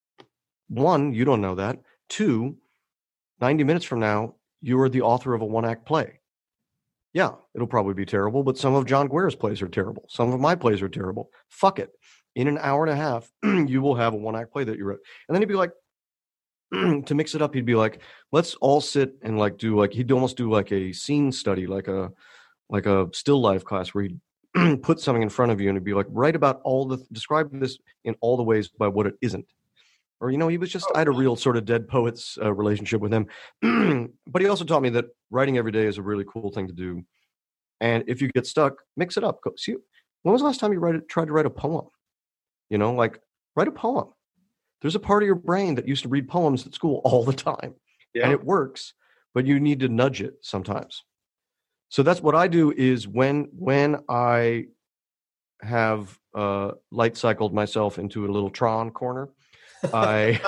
1, you don't know that. 2, 90 minutes from now, you are the author of a 1-act play. Yeah, it'll probably be terrible, but some of John Guare's plays are terrible. Some of my plays are terrible. Fuck it. In an hour and a half, you will have a 1-act play that you wrote. And then he'd be like, to mix it up, he'd be like, let's all sit and he'd almost do like a scene study, like a still life class where he'd put something in front of you and it'd be like, write about describe this in all the ways by what it isn't. Or, he was just, I had a real sort of dead poets relationship with him. But he also taught me that writing every day is a really cool thing to do. And if you get stuck, mix it up. See, when was the last time you tried to write a poem? Write a poem. There's a part of your brain that used to read poems at school all the time. Yeah. And it works, but you need to nudge it sometimes. So that's what I do is when I have light cycled myself into a little Tron corner, my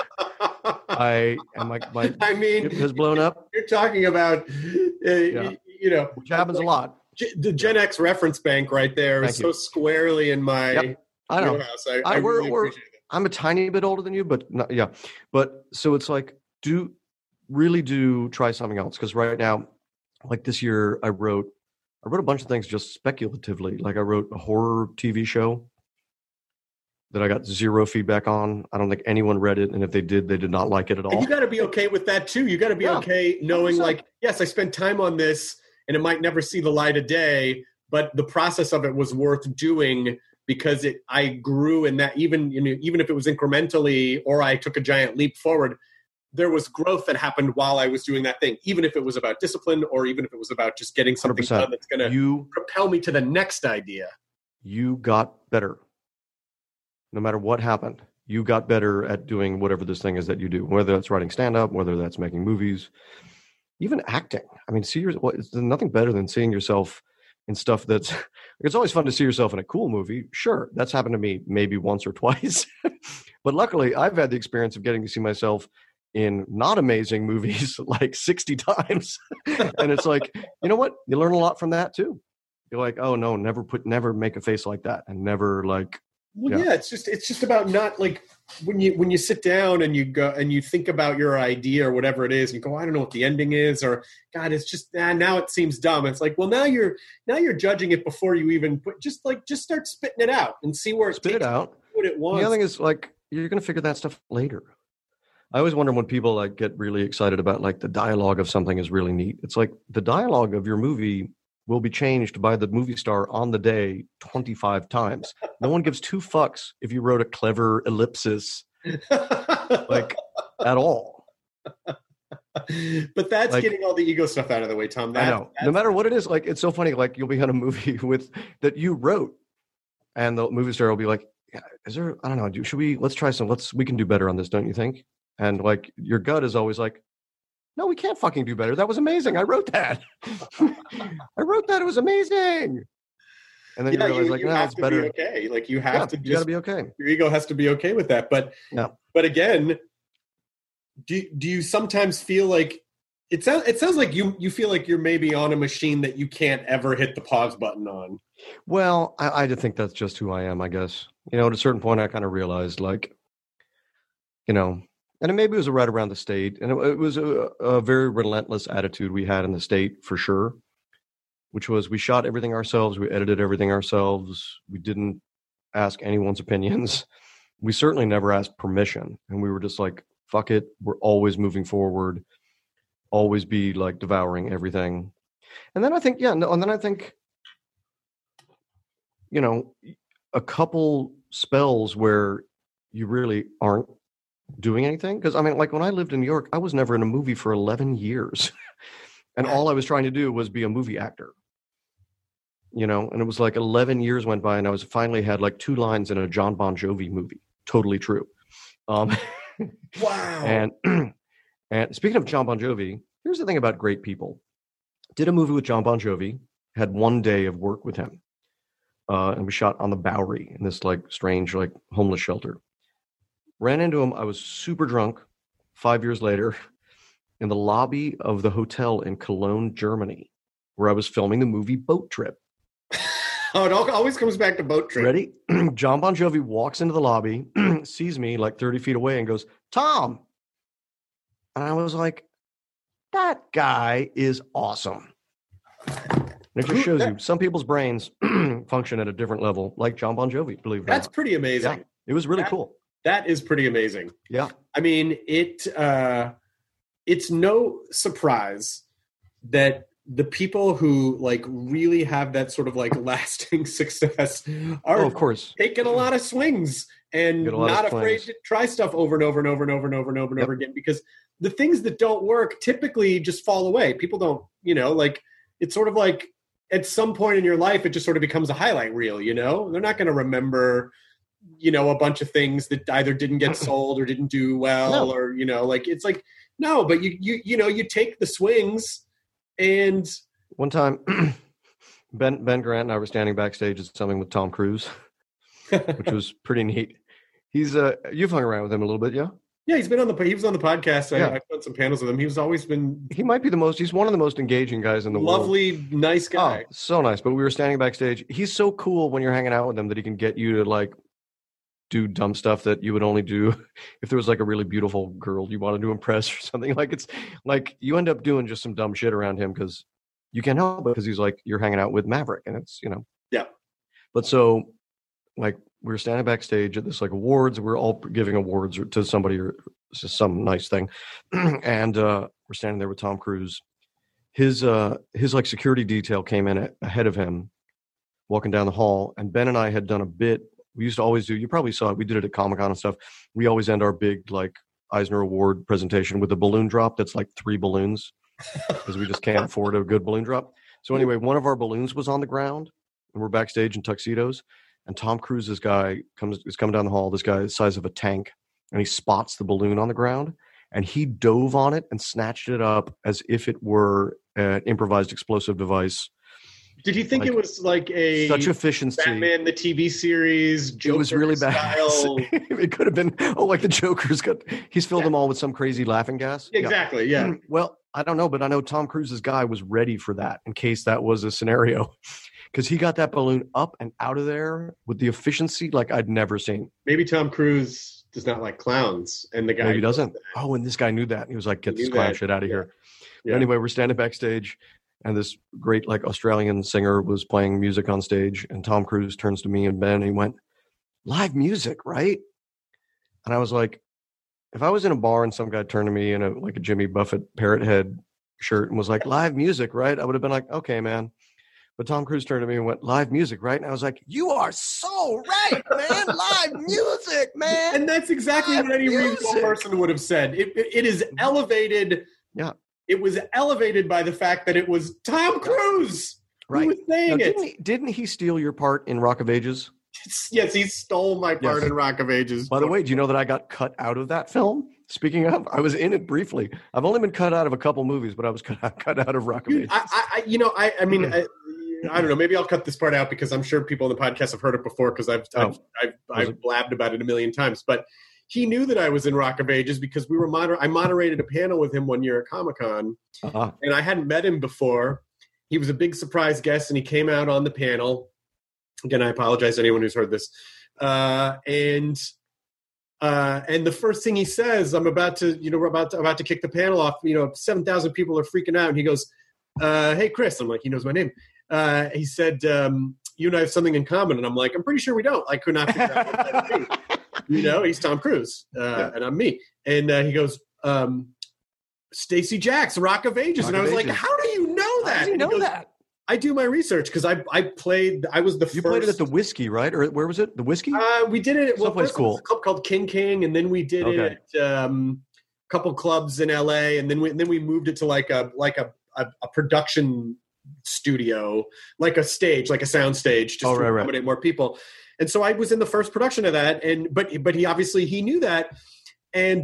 I mean, ship has blown up. You're talking about, Which happens a lot. The Gen X reference bank right there is so squarely in my Yep. I know. wheelhouse. I really appreciate it. I'm a tiny bit older than you, but not, yeah. But so it's like, do try something else. Because right now, like this year, I wrote a bunch of things just speculatively. Like I wrote a horror TV show that I got 0 feedback on. I don't think anyone read it. And if they did not like it at all. And you got to be okay with that too. You got to be okay knowing 100%. Like, yes, I spent time on this and it might never see the light of day, but the process of it was worth doing because I grew in that, even if it was incrementally or I took a giant leap forward, there was growth that happened while I was doing that thing, even if it was about discipline or even if it was about just getting something 100%. done that's going to propel me to the next idea. You got better. No matter what happened, you got better at doing whatever this thing is that you do, whether that's writing stand-up, whether that's making movies, even acting. I mean, there's nothing better than seeing yourself in stuff that's, it's always fun to see yourself in a cool movie. Sure, that's happened to me maybe once or twice. But luckily, I've had the experience of getting to see myself in not amazing movies like 60 times. And it's like, you know what? You learn a lot from that too. You're like, oh no, never make a face like that and never like. Well, yeah, it's just about not like when you sit down and you go and you think about your idea or whatever it is, and you go, I don't know what the ending is, or God, it's just now it seems dumb. It's like, well, now you're judging it before you even just start spitting it out and see where spit it out. What it wants. The other thing is like you're going to figure that stuff later. I always wonder when people like get really excited about like the dialogue of something is really neat. It's like the dialogue of your movie will be changed by the movie star on the day 25 times. No one gives 2 fucks if you wrote a clever ellipsis, like at all. But that's like, getting all the ego stuff out of the way, Tom. I know. No matter what it is, like it's so funny. Like you'll be on a movie that you wrote, and the movie star will be like, yeah, "Is there? I don't know. Let's try some. We can do better on this, don't you think?" And like your gut is always like, no, we can't fucking do better. That was amazing. I wrote that. I wrote that. It was amazing. And then you realize, like, no, it's better. Okay, like you have to. You got to be okay. Your ego has to be okay with that. But again, do you sometimes feel like it sounds like you feel like you're maybe on a machine that you can't ever hit the pause button on? Well, I just think that's just who I am, I guess. At a certain point, I kind of realized, like, and maybe it was right around the state, and it was a very relentless attitude we had in the state for sure, which was we shot everything ourselves, we edited everything ourselves, we didn't ask anyone's opinions. We certainly never asked permission, and we were just like, fuck it, we're always moving forward, always be like devouring everything. And then I think, a couple spells where you really aren't doing anything. Because, like when I lived in New York, I was never in a movie for 11 years. And all I was trying to do was be a movie actor. And it was like 11 years went by and I was finally had like 2 lines in a John Bon Jovi movie. Totally true. Wow. And speaking of John Bon Jovi, here's the thing about great people. Did a movie with John Bon Jovi, had 1 day of work with him. And we shot on the Bowery in this like strange, like homeless shelter. Ran into him. I was super drunk 5 years later in the lobby of the hotel in Cologne, Germany, where I was filming the movie Boat Trip. Oh, it always comes back to Boat Trip. Ready? John Bon Jovi walks into the lobby, sees me like 30 feet away and goes, "Tom." And I was like, that guy is awesome. And it just shows you some people's brains function at a different level, like John Bon Jovi, believe it or not. That's pretty amazing. Yeah, it was really cool. That is pretty amazing. Yeah. I mean, it's no surprise that the people who like really have that sort of like lasting success are of course taking a lot of swings and not afraid to try stuff over and over and over and over and over and over and over again, because the things that don't work typically just fall away. People don't, like it's sort of like at some point in your life, it just sort of becomes a highlight reel, they're not going to remember, a bunch of things that either didn't get sold or didn't do well, or, like, it's like, no, but you take the swings. And one time Ben Grant and I were standing backstage at something with Tom Cruise, which was pretty neat. He's you've hung around with him a little bit, yeah? Yeah, he was on the podcast. I've done some panels with him. He's one of the most engaging guys in the world. Lovely, nice guy. Oh, so nice. But we were standing backstage. He's so cool when you're hanging out with him that he can get you to like do dumb stuff that you would only do if there was like a really beautiful girl you wanted to impress or something. Like it's like you end up doing just some dumb shit around him because you can't help it, because he's like, you're hanging out with Maverick, and it's, Yeah. But so like we were standing backstage at this like awards. We're all giving awards to somebody or some nice thing. And we're standing there with Tom Cruise. His like security detail came in ahead of him walking down the hall. And Ben and I had done a bit. We used to always do, you probably saw it, we did it at Comic-Con and stuff. We always end our big like Eisner Award presentation with a balloon drop that's like 3 balloons, because we just can't afford a good balloon drop. So anyway, one of our balloons was on the ground, and we're backstage in tuxedos, and Tom Cruise's guy is coming down the hall, this guy the size of a tank, and he spots the balloon on the ground, and he dove on it and snatched it up as if it were an improvised explosive device. Did you think it was like such efficiency? Batman the TV series, Joker it was really bad. Style. It could have been like the Joker's he's filled them all with some crazy laughing gas. Exactly, yeah. Well, I don't know, but I know Tom Cruise's guy was ready for that in case that was a scenario, because he got that balloon up and out of there with the efficiency like I'd never seen. Maybe Tom Cruise does not like clowns, and the guy maybe doesn't. Oh, and this guy knew that. He was like, "Get this clown shit out of here." Yeah. Anyway, we're standing backstage. And this great like Australian singer was playing music on stage, and Tom Cruise turns to me and Ben and he went, "Live music, right?" And I was like, if I was in a bar and some guy turned to me in a Jimmy Buffett parrot head shirt and was like, "Live music, right?" I would have been like, "Okay, man." But Tom Cruise turned to me and went, "Live music, right?" And I was like, "You are so right, man. Live music, man." And that's exactly what any reasonable person would have said. It is elevated. Yeah. It was elevated by the fact that it was Tom Cruise who was saying it. Didn't he steal your part in Rock of Ages? Yes, he stole my part in Rock of Ages. By the way, do you know that I got cut out of that film? Speaking of, I was in it briefly. I've only been cut out of a couple movies, but I was cut out of Rock of Ages. I don't know. Maybe I'll cut this part out because I'm sure people on the podcast have heard it before, because I've blabbed about it a million times. But he knew that I was in Rock of Ages because we were I moderated a panel with him one year at Comic-Con, and I hadn't met him before. He was a big surprise guest, and he came out on the panel. Again, I apologize to anyone who's heard this. And the first thing he says, we're about to kick the panel off. 7,000 people are freaking out, and he goes, "Hey, Chris." I'm like, he knows my name. He said, "You and I have something in common," and I'm like, "I'm pretty sure we don't." I could not figure out what that would be. He's Tom Cruise, and I'm me. And he goes, "Stacey Jacks, Rock of Ages," and I was like, "How do you know that?" How do you know that? I do my research because I was the first. You played it at the Whiskey, right? Or where was it? The Whiskey? We did it at someplace cool. It was a club called King, and then we did it at a couple clubs in LA, and then we moved it to like a production studio, like a stage, like a sound stage, just to accommodate more people. And so I was in the first production of that, but he obviously he knew that, and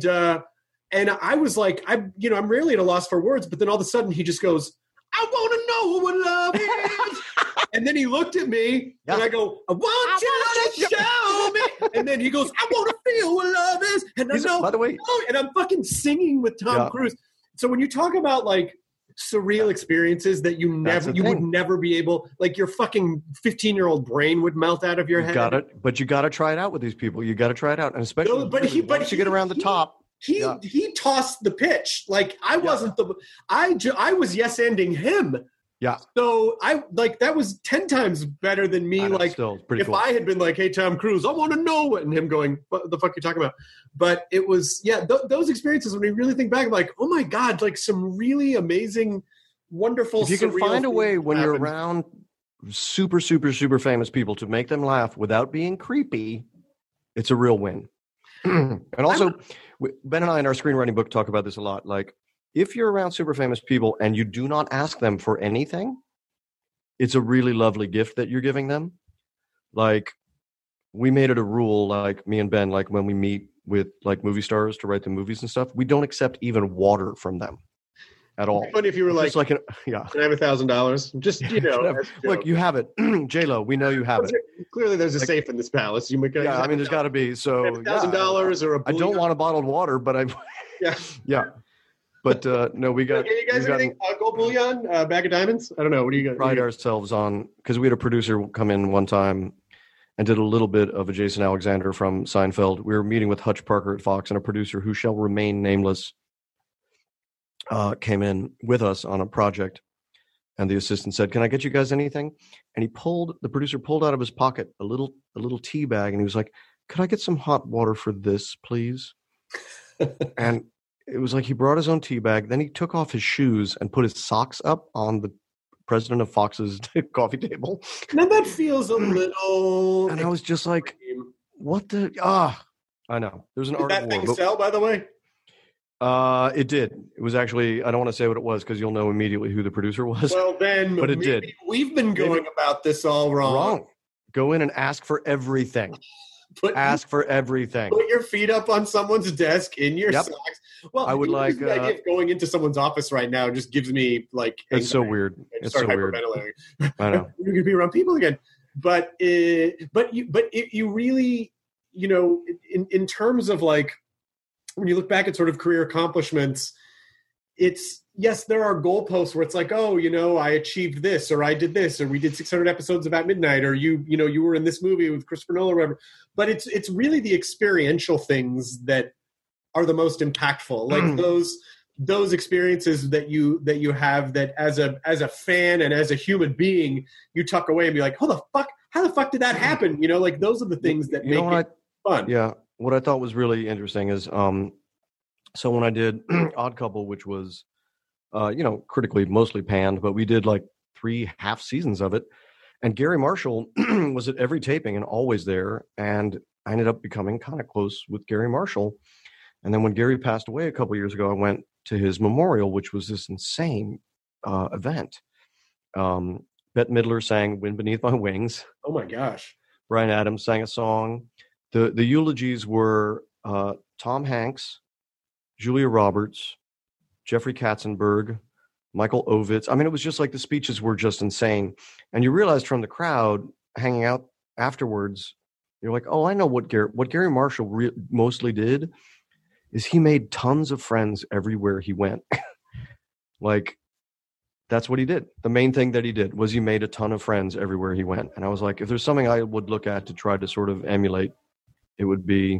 I was like, I'm rarely at a loss for words, but then all of a sudden he just goes, "I want to know what love is." And then he looked at me, and I go, "I want you to show me." And then he goes, "I want to feel what love is." And I know, by the way, and I'm fucking singing with Tom Cruise. So when you talk about like surreal experiences that you would never be able, like your fucking 15-year-old brain would melt out of your head. But you got to try it out with these people. You got to try it out, and especially once you get around the top. He tossed the pitch. Like I wasn't I was yes-ending him. Yeah. So that was 10 times better than me. Like still, if cool. I had been like, "Hey, Tom Cruise, I want to know what," and him going, "What the fuck are you talking about?" But it was, those experiences when you really think back, I'm like, oh my God, like some really amazing, wonderful. If you can find a way when you're around super, super, super famous people to make them laugh without being creepy, it's a real win. And also, Ben and I in our screenwriting book talk about this a lot. Like, if you're around super famous people and you do not ask them for anything, it's a really lovely gift that you're giving them. Like, we made it a rule, like me and Ben, like when we meet with like movie stars to write the movies and stuff, we don't accept even water from them at all. It'd be funny if you were it's like, "Can I have $1,000? Just, look, you have it. J-Lo, we know you have it. Clearly there's a safe in this palace. There's got to be. So $1,000 or a I don't want a bottled water, but yeah. But no, we got. Okay, you guys anything? Gold bullion, bag of diamonds? I don't know. What do you guys? Pride ourselves on, because we had a producer come in one time and did a little bit of a Jason Alexander from Seinfeld. We were meeting with Hutch Parker at Fox, and a producer who shall remain nameless came in with us on a project. And the assistant said, "Can I get you guys anything?" And the producer pulled out of his pocket a little tea bag, and he was like, "Could I get some hot water for this, please?" And it was like he brought his own tea bag. Then he took off his shoes and put his socks up on the president of Fox's coffee table. Now that feels a little. And I was just like, "What the? I know." There's an Did that thing sell, by the way? It did. It was actually. I don't want to say what it was because you'll know immediately who the producer was. Well, then, but it did. We've been going about this all wrong. Go in and ask for everything. Ask for everything. Put your feet up on someone's desk in your socks. Well, I would like the idea of going into someone's office right now just gives me like. It's so weird. It's so weird. I know. You're going to be around people again, but you really, in terms of like when you look back at sort of career accomplishments, it's. Yes, there are goalposts where it's like, oh, I achieved this, or I did this, or we did 600 episodes of At Midnight, or you were in this movie with Christopher Nolan, or whatever. But it's really the experiential things that are the most impactful, like those experiences that you have that as a fan and as a human being you tuck away and be like, how the fuck did that happen? Like those are the things that make it fun. Yeah, what I thought was really interesting is, so when I did Odd Couple, which was. Critically mostly panned, but we did like 3 half seasons of it. And Gary Marshall was at every taping and always there. And I ended up becoming kind of close with Gary Marshall. And then when Gary passed away a couple years ago, I went to his memorial, which was this insane event. Bette Midler sang "Wind Beneath My Wings." Oh my gosh. Bryan Adams sang a song. The eulogies were Tom Hanks, Julia Roberts, Jeffrey Katzenberg, Michael Ovitz. I mean, it was just like the speeches were just insane. And you realized from the crowd hanging out afterwards, you're like, oh, I know what Gary Marshall mostly did is he made tons of friends everywhere he went. Like, that's what he did. The main thing that he did was he made a ton of friends everywhere he went. And I was like, if there's something I would look at to try to sort of emulate, it would be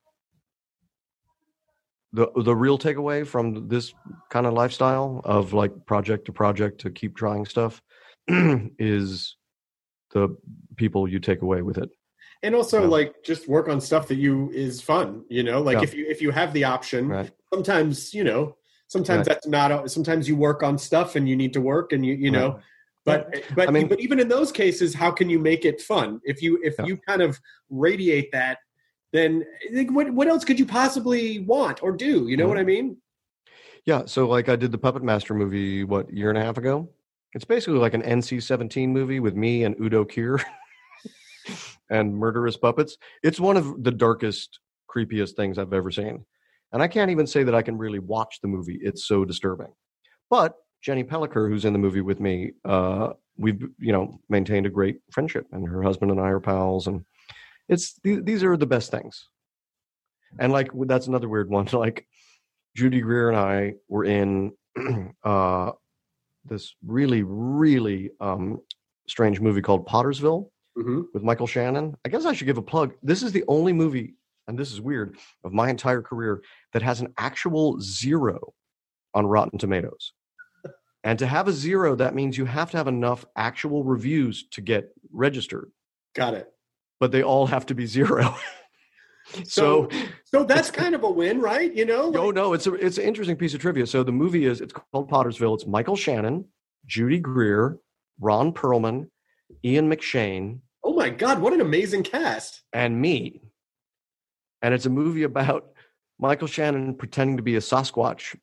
the real takeaway from this kind of lifestyle of like project to project to keep trying stuff is the people you take away with it. And also, like, just work on stuff that is fun, like if you have the option, right. Sometimes, sometimes right. that's not, sometimes you work on stuff and you need to work and you know, right. but I mean, but even in those cases, how can you make it fun? If you kind of radiate that, then what else could you possibly want or do? You know what I mean? Yeah. So like I did the Puppet Master movie, a year and a half ago? It's basically like an NC-17 movie with me and Udo Kier and murderous puppets. It's one of the darkest, creepiest things I've ever seen. And I can't even say that I can really watch the movie. It's so disturbing. But Jenny Pellicker, who's in the movie with me, we've, maintained a great friendship, and her husband and I are pals, and these are the best things. And like, that's another weird one. Like Judy Greer and I were in this really, really strange movie called Pottersville with Michael Shannon. I guess I should give a plug. This is the only movie, and this is weird, of my entire career that has an actual 0 on Rotten Tomatoes. And to have a 0, that means you have to have enough actual reviews to get registered. Got it. But they all have to be 0. So that's kind of a win, right? No, it's an interesting piece of trivia. So the movie it's called Pottersville. It's Michael Shannon, Judy Greer, Ron Perlman, Ian McShane. Oh my God, what an amazing cast. And me. And it's a movie about Michael Shannon pretending to be a Sasquatch.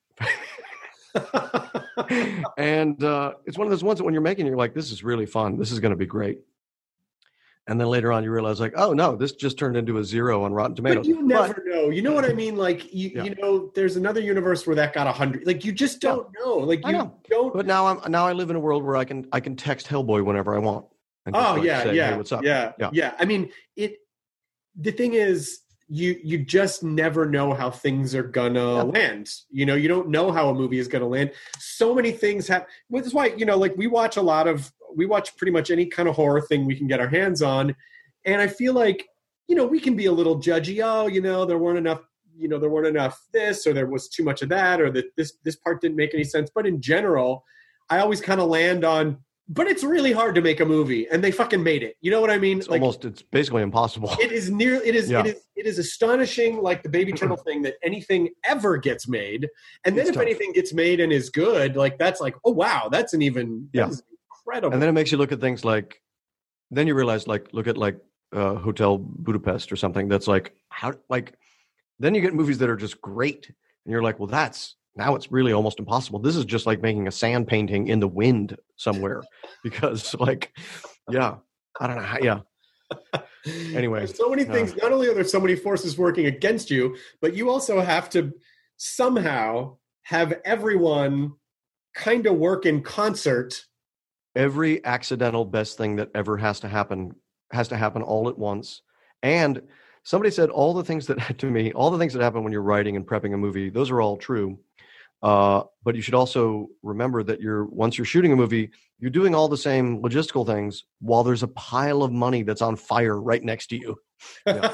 And it's one of those ones that when you're making, you're like, this is really fun. This is going to be great. And then later on, you realize, like, oh no, this just turned into a 0 on Rotten Tomatoes. But you never know. You know what I mean? Like, there's another universe where that got 100. Like, you just don't know. Like, you don't. But now I live in a world where I can text Hellboy whenever I want. And just, say, hey, what's up? Yeah. I mean, the thing is, you just never know how things are gonna land. You don't know how a movie is gonna land. So many things happen. Which is why, like we watch pretty much any kind of horror thing we can get our hands on. And I feel like, we can be a little judgy. Oh, there weren't enough this, or there was too much of that, or that this part didn't make any sense. But in general, I always kind of land on, but it's really hard to make a movie, and they fucking made it. You know what I mean? It's basically impossible. It is astonishing, like the Baby Turtle thing, that anything ever gets made. And then if anything gets made and is good, like that's like, oh wow, that's incredible. And then it makes you look at things like, then you realize, like, look at like Hotel Budapest or something that's like, then you get movies that are just great. And you're like, well, now it's really almost impossible. This is just like making a sand painting in the wind somewhere because I don't know how, Anyway. There's so many things. Not only are there so many forces working against you, but you also have to somehow have everyone kind of work in concert. Every accidental best thing that ever has to happen all at once. And somebody said all the things that happen when you're writing and prepping a movie, those are all true. But you should also remember that once you're shooting a movie, you're doing all the same logistical things while there's a pile of money that's on fire right next to you. Yeah.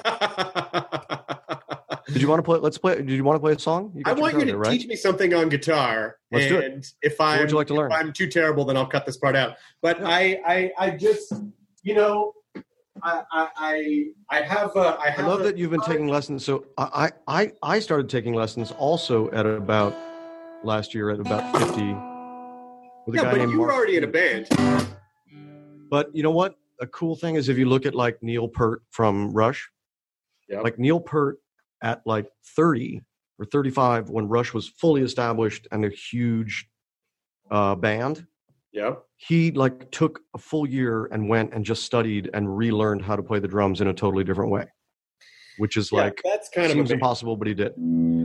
Did you want to play? Did you want to play a song? I want you to teach me something on guitar. Let's do it. What would you like to learn? If I'm too terrible, then I'll cut this part out. But I just, I love that you've been taking lessons. So I started taking lessons also at about last year at about 50. With a guy named you were Mark. already in a band. But you know what? A cool thing is if you look at like Neil Peart from Rush, like Neil Peart at like 30 or 35 when Rush was fully established and a huge band. Yeah. He like took a full year and went and just studied and relearned how to play the drums in a totally different way, which is that's kind seems impossible, but he did.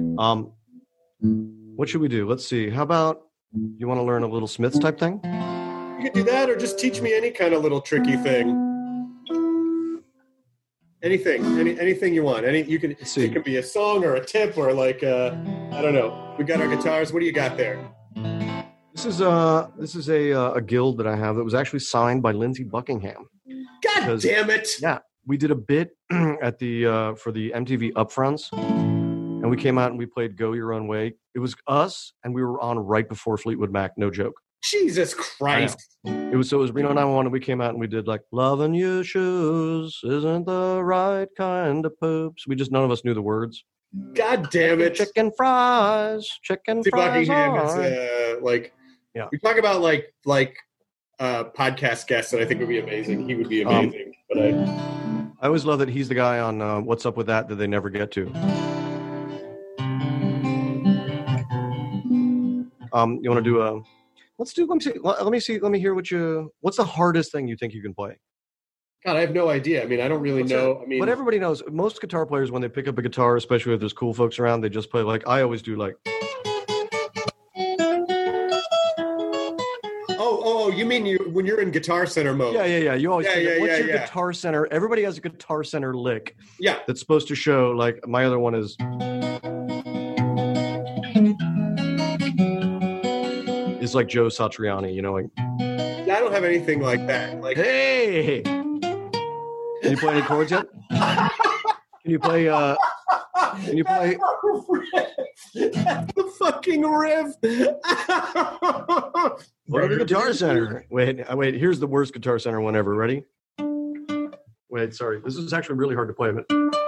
What should we do? Let's see. How about you want to learn a little Smiths type thing? You could do that, or just teach me any kind of little tricky thing. anything you want. It can be a song or a tip or like I don't know. We got our guitars. What do you got there? This is a guild that I have that was actually signed by Lindsey Buckingham. God damn it! Yeah, we did a bit at the for the MTV Upfronts, and we came out and we played "Go Your Own Way." It was us, and we were on right before Fleetwood Mac. No joke. Jesus Christ! It was Reno 911, and we came out and we did like "Loving Your Shoes isn't the right kind of poops." None of us knew the words. God damn it! Chicken fries. Buckingham is like. Yeah. We talk about like podcast guests that I think would be amazing. He would be amazing. But I always love that he's the guy on What's Up With That they never get to. You want to do a? Let me hear what's the hardest thing you think you can play? God, I have no idea. I mean, I don't really know. But everybody knows. Most guitar players, when they pick up a guitar, especially if there's cool folks around, they just play like I always do, like. Oh, you mean when you're in Guitar Center mode? Yeah. You always what's your Guitar Center? Everybody has a Guitar Center lick. Yeah. That's supposed to show, like, my other one is like Joe Satriani, like. Yeah, I don't have anything like that. Like, hey! Can you play any chords yet? Can you play the fucking riff. What the Guitar Center? Wait, here's the worst Guitar Center one ever. Ready? Wait, sorry. This is actually really hard to play, but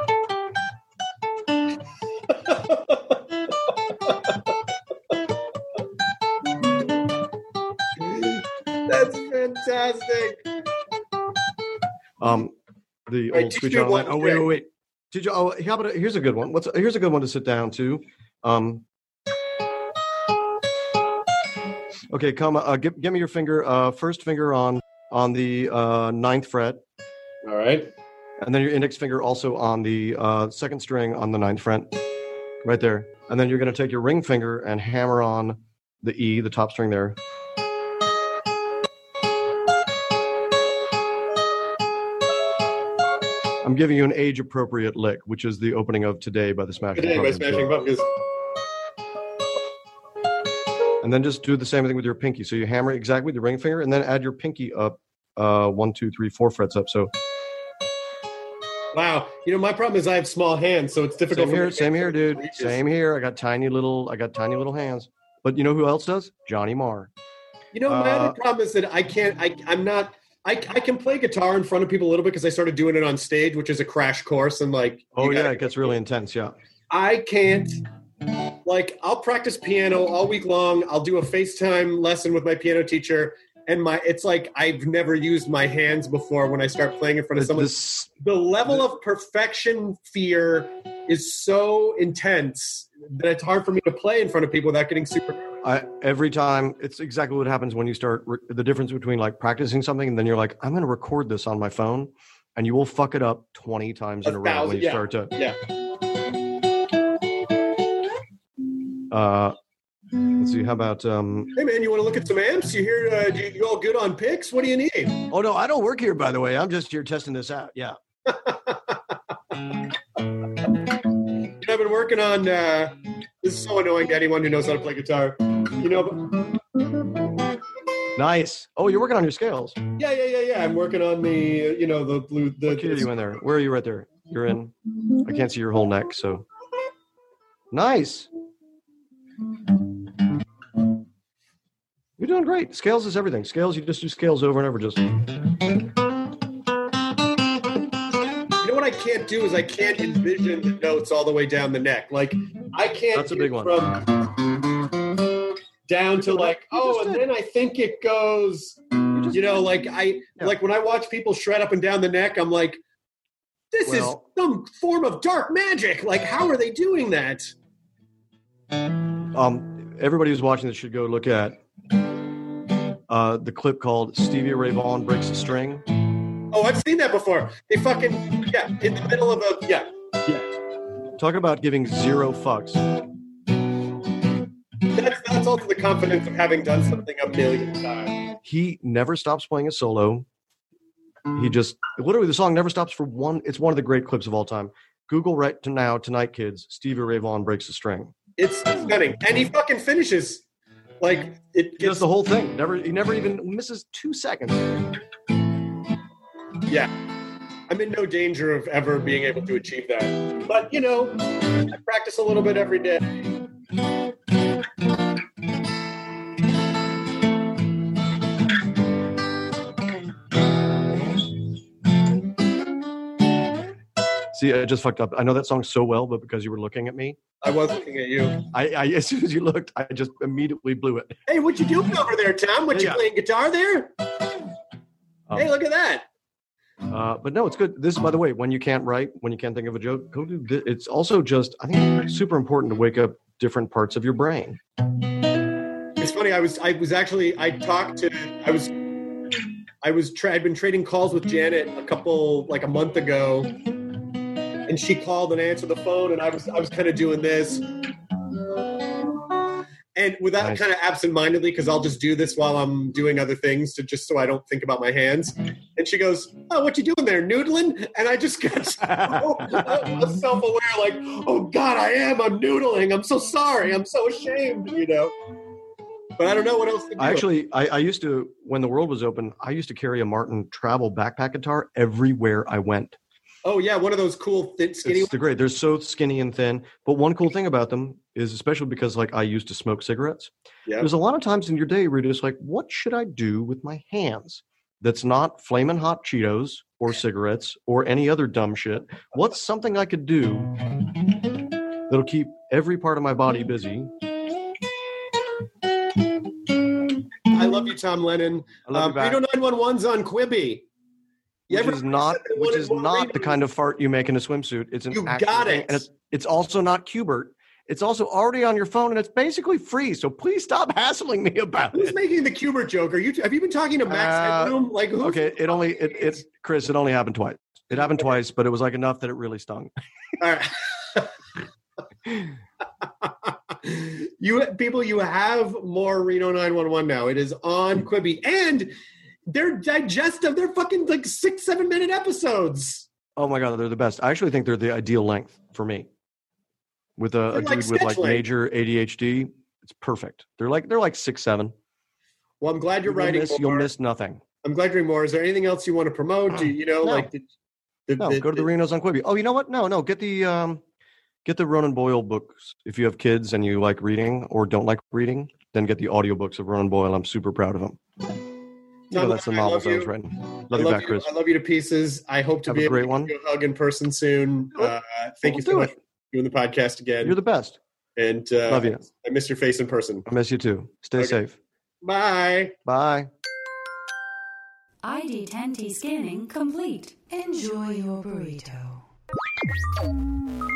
that's fantastic. The old Sweet Child. Oh, wait. Did you? Oh, how about here's a good one. Here's a good one to sit down to. Okay, come. Give me your finger. First finger on the 9th fret. All right. And then your index finger also on the 2nd string on the 9th fret, right there. And then you're going to take your ring finger and hammer on the E, the top string there. I'm giving you an age-appropriate lick, which is the opening of Today by the Smashing Pumpkins. And then just do the same thing with your pinky. So you hammer exactly with your ring finger, and then add your pinky up 1, 2, 3, 4 frets up. So. Wow, my problem is I have small hands, so it's difficult. Same here, dude. Same here. I got tiny little hands. But you know who else does? Johnny Marr. My other problem is that I can't. I can play guitar in front of people a little bit because I started doing it on stage, which is a crash course, and like. Oh yeah, it gets really intense. Yeah. I can't. Like, I'll practice piano all week long. I'll do a FaceTime lesson with my piano teacher, and it's like I've never used my hands before when I start playing in front of someone. The level of perfection fear is so intense that it's hard for me to play in front of people without getting super nervous. Every time, it's exactly what happens when you start the difference between like practicing something and then you're like, I'm going to record this on my phone, and you will fuck it up 20 times in a row when you start to. Yeah. Let's see. How about? Hey man, you want to look at some amps? You here? You all good on picks? What do you need? Oh no, I don't work here, by the way. I'm just here testing this out. Yeah. I've been working on. This is so annoying to anyone who knows how to play guitar. Nice. Oh, you're working on your scales. Yeah. I'm working on the. The blue. What key are you in there? Where are you? Right there. You're in. I can't see your whole neck. So. Nice. You're doing great. Scales is everything. Scales, you just do scales over and over. Just. What I can't do is I can't envision the notes all the way down the neck. Like I can't. That's a big one. From down to like, and then I think it goes. Like when I watch people shred up and down the neck, I'm like, this is some form of dark magic. Like, how are they doing that? Everybody who's watching this should go look at the clip called Stevie Ray Vaughan Breaks a String. Oh, I've seen that before. They fucking, in the middle of a, yeah. Talking about giving zero fucks. That's also the confidence of having done something a million times. He never stops playing a solo. He just literally the song never stops for one. It's one of the great clips of all time. Google right to now tonight, kids. Stevie Ray Vaughan breaks the string. It's stunning, and he fucking finishes like it He does the whole thing. He never even misses 2 seconds. Yeah, I'm in no danger of ever being able to achieve that. But, you know, I practice a little bit every day. See, I just fucked up. I know that song so well, but because you were looking at me, I was looking at you. I as soon as you looked, I just immediately blew it. Hey, what you doing over there, Tom? What, you Yeah. playing guitar there? Hey, look at that. But no, it's good. This, by the way, when you can't write, when you can't think of a joke, go do this. It's also just, I think it's super important to wake up different parts of your brain. It's funny. I'd been trading calls with Janet a month ago, and she called and answered the phone, and I was kind of doing this, and without Nice. kind of absentmindedly, because I'll just do this while I'm doing other things so I don't think about my hands. And she goes, "Oh, what you doing there, noodling?" And I just got so self-aware, like, "Oh God, I'm noodling. I'm so sorry. I'm so ashamed," you know. But I don't know what else to do. I used to, when the world was open, I used to carry a Martin travel backpack guitar everywhere I went. Oh yeah, one of those cool skinny. It's great. They're so skinny and thin. But one cool thing about them is, especially because like I used to smoke cigarettes, Yeah. there's a lot of times in your day where you're just like, what should I do with my hands? That's not flaming hot Cheetos or cigarettes or any other dumb shit. What's something I could do that'll keep every part of my body busy? I love you, Tom Lennon. I love you back. Reno 911's on Quibi. Which is not the kind of fart you make in a swimsuit. It's an You actual got thing, it. and it's also not Qbert. It's also already on your phone, and it's basically free. So please stop hassling me about Who's it. making the Qbert joke? Have you been talking to Max Headroom? Like, who's Okay, it's Chris. It only happened twice. It happened twice, but it was like enough that it really stung. All right. You have more Reno 911 now. It is on Quibi, and they're digestive. They're fucking like 6-7 minute episodes. Oh my god, they're the best. I actually think they're the ideal length for me. With a They're like dude with sketch like length. major ADHD, it's perfect. They're like 6-7. Well, I'm glad you're writing You'll more. miss nothing. I'm glad you're writing more. Is there anything else you want to promote? Do you know, No. like No, go to the Renos on Quibi. Oh, you know what? No, get the Ronan Boyle books. If you have kids and you like reading or don't like reading, then get the audiobooks of Ronan Boyle. I'm super proud of them. Tom, That's the I novels love I was you. writing. I Love you back, Chris. I love you to pieces. I hope to Have be a able great to one. give you a hug in person soon. Thank you so do much it. for doing the podcast again. You're the best. And Love you. I miss your face in person. I miss you too. Stay Okay. safe. Bye. Bye. ID10T scanning complete. Enjoy your burrito.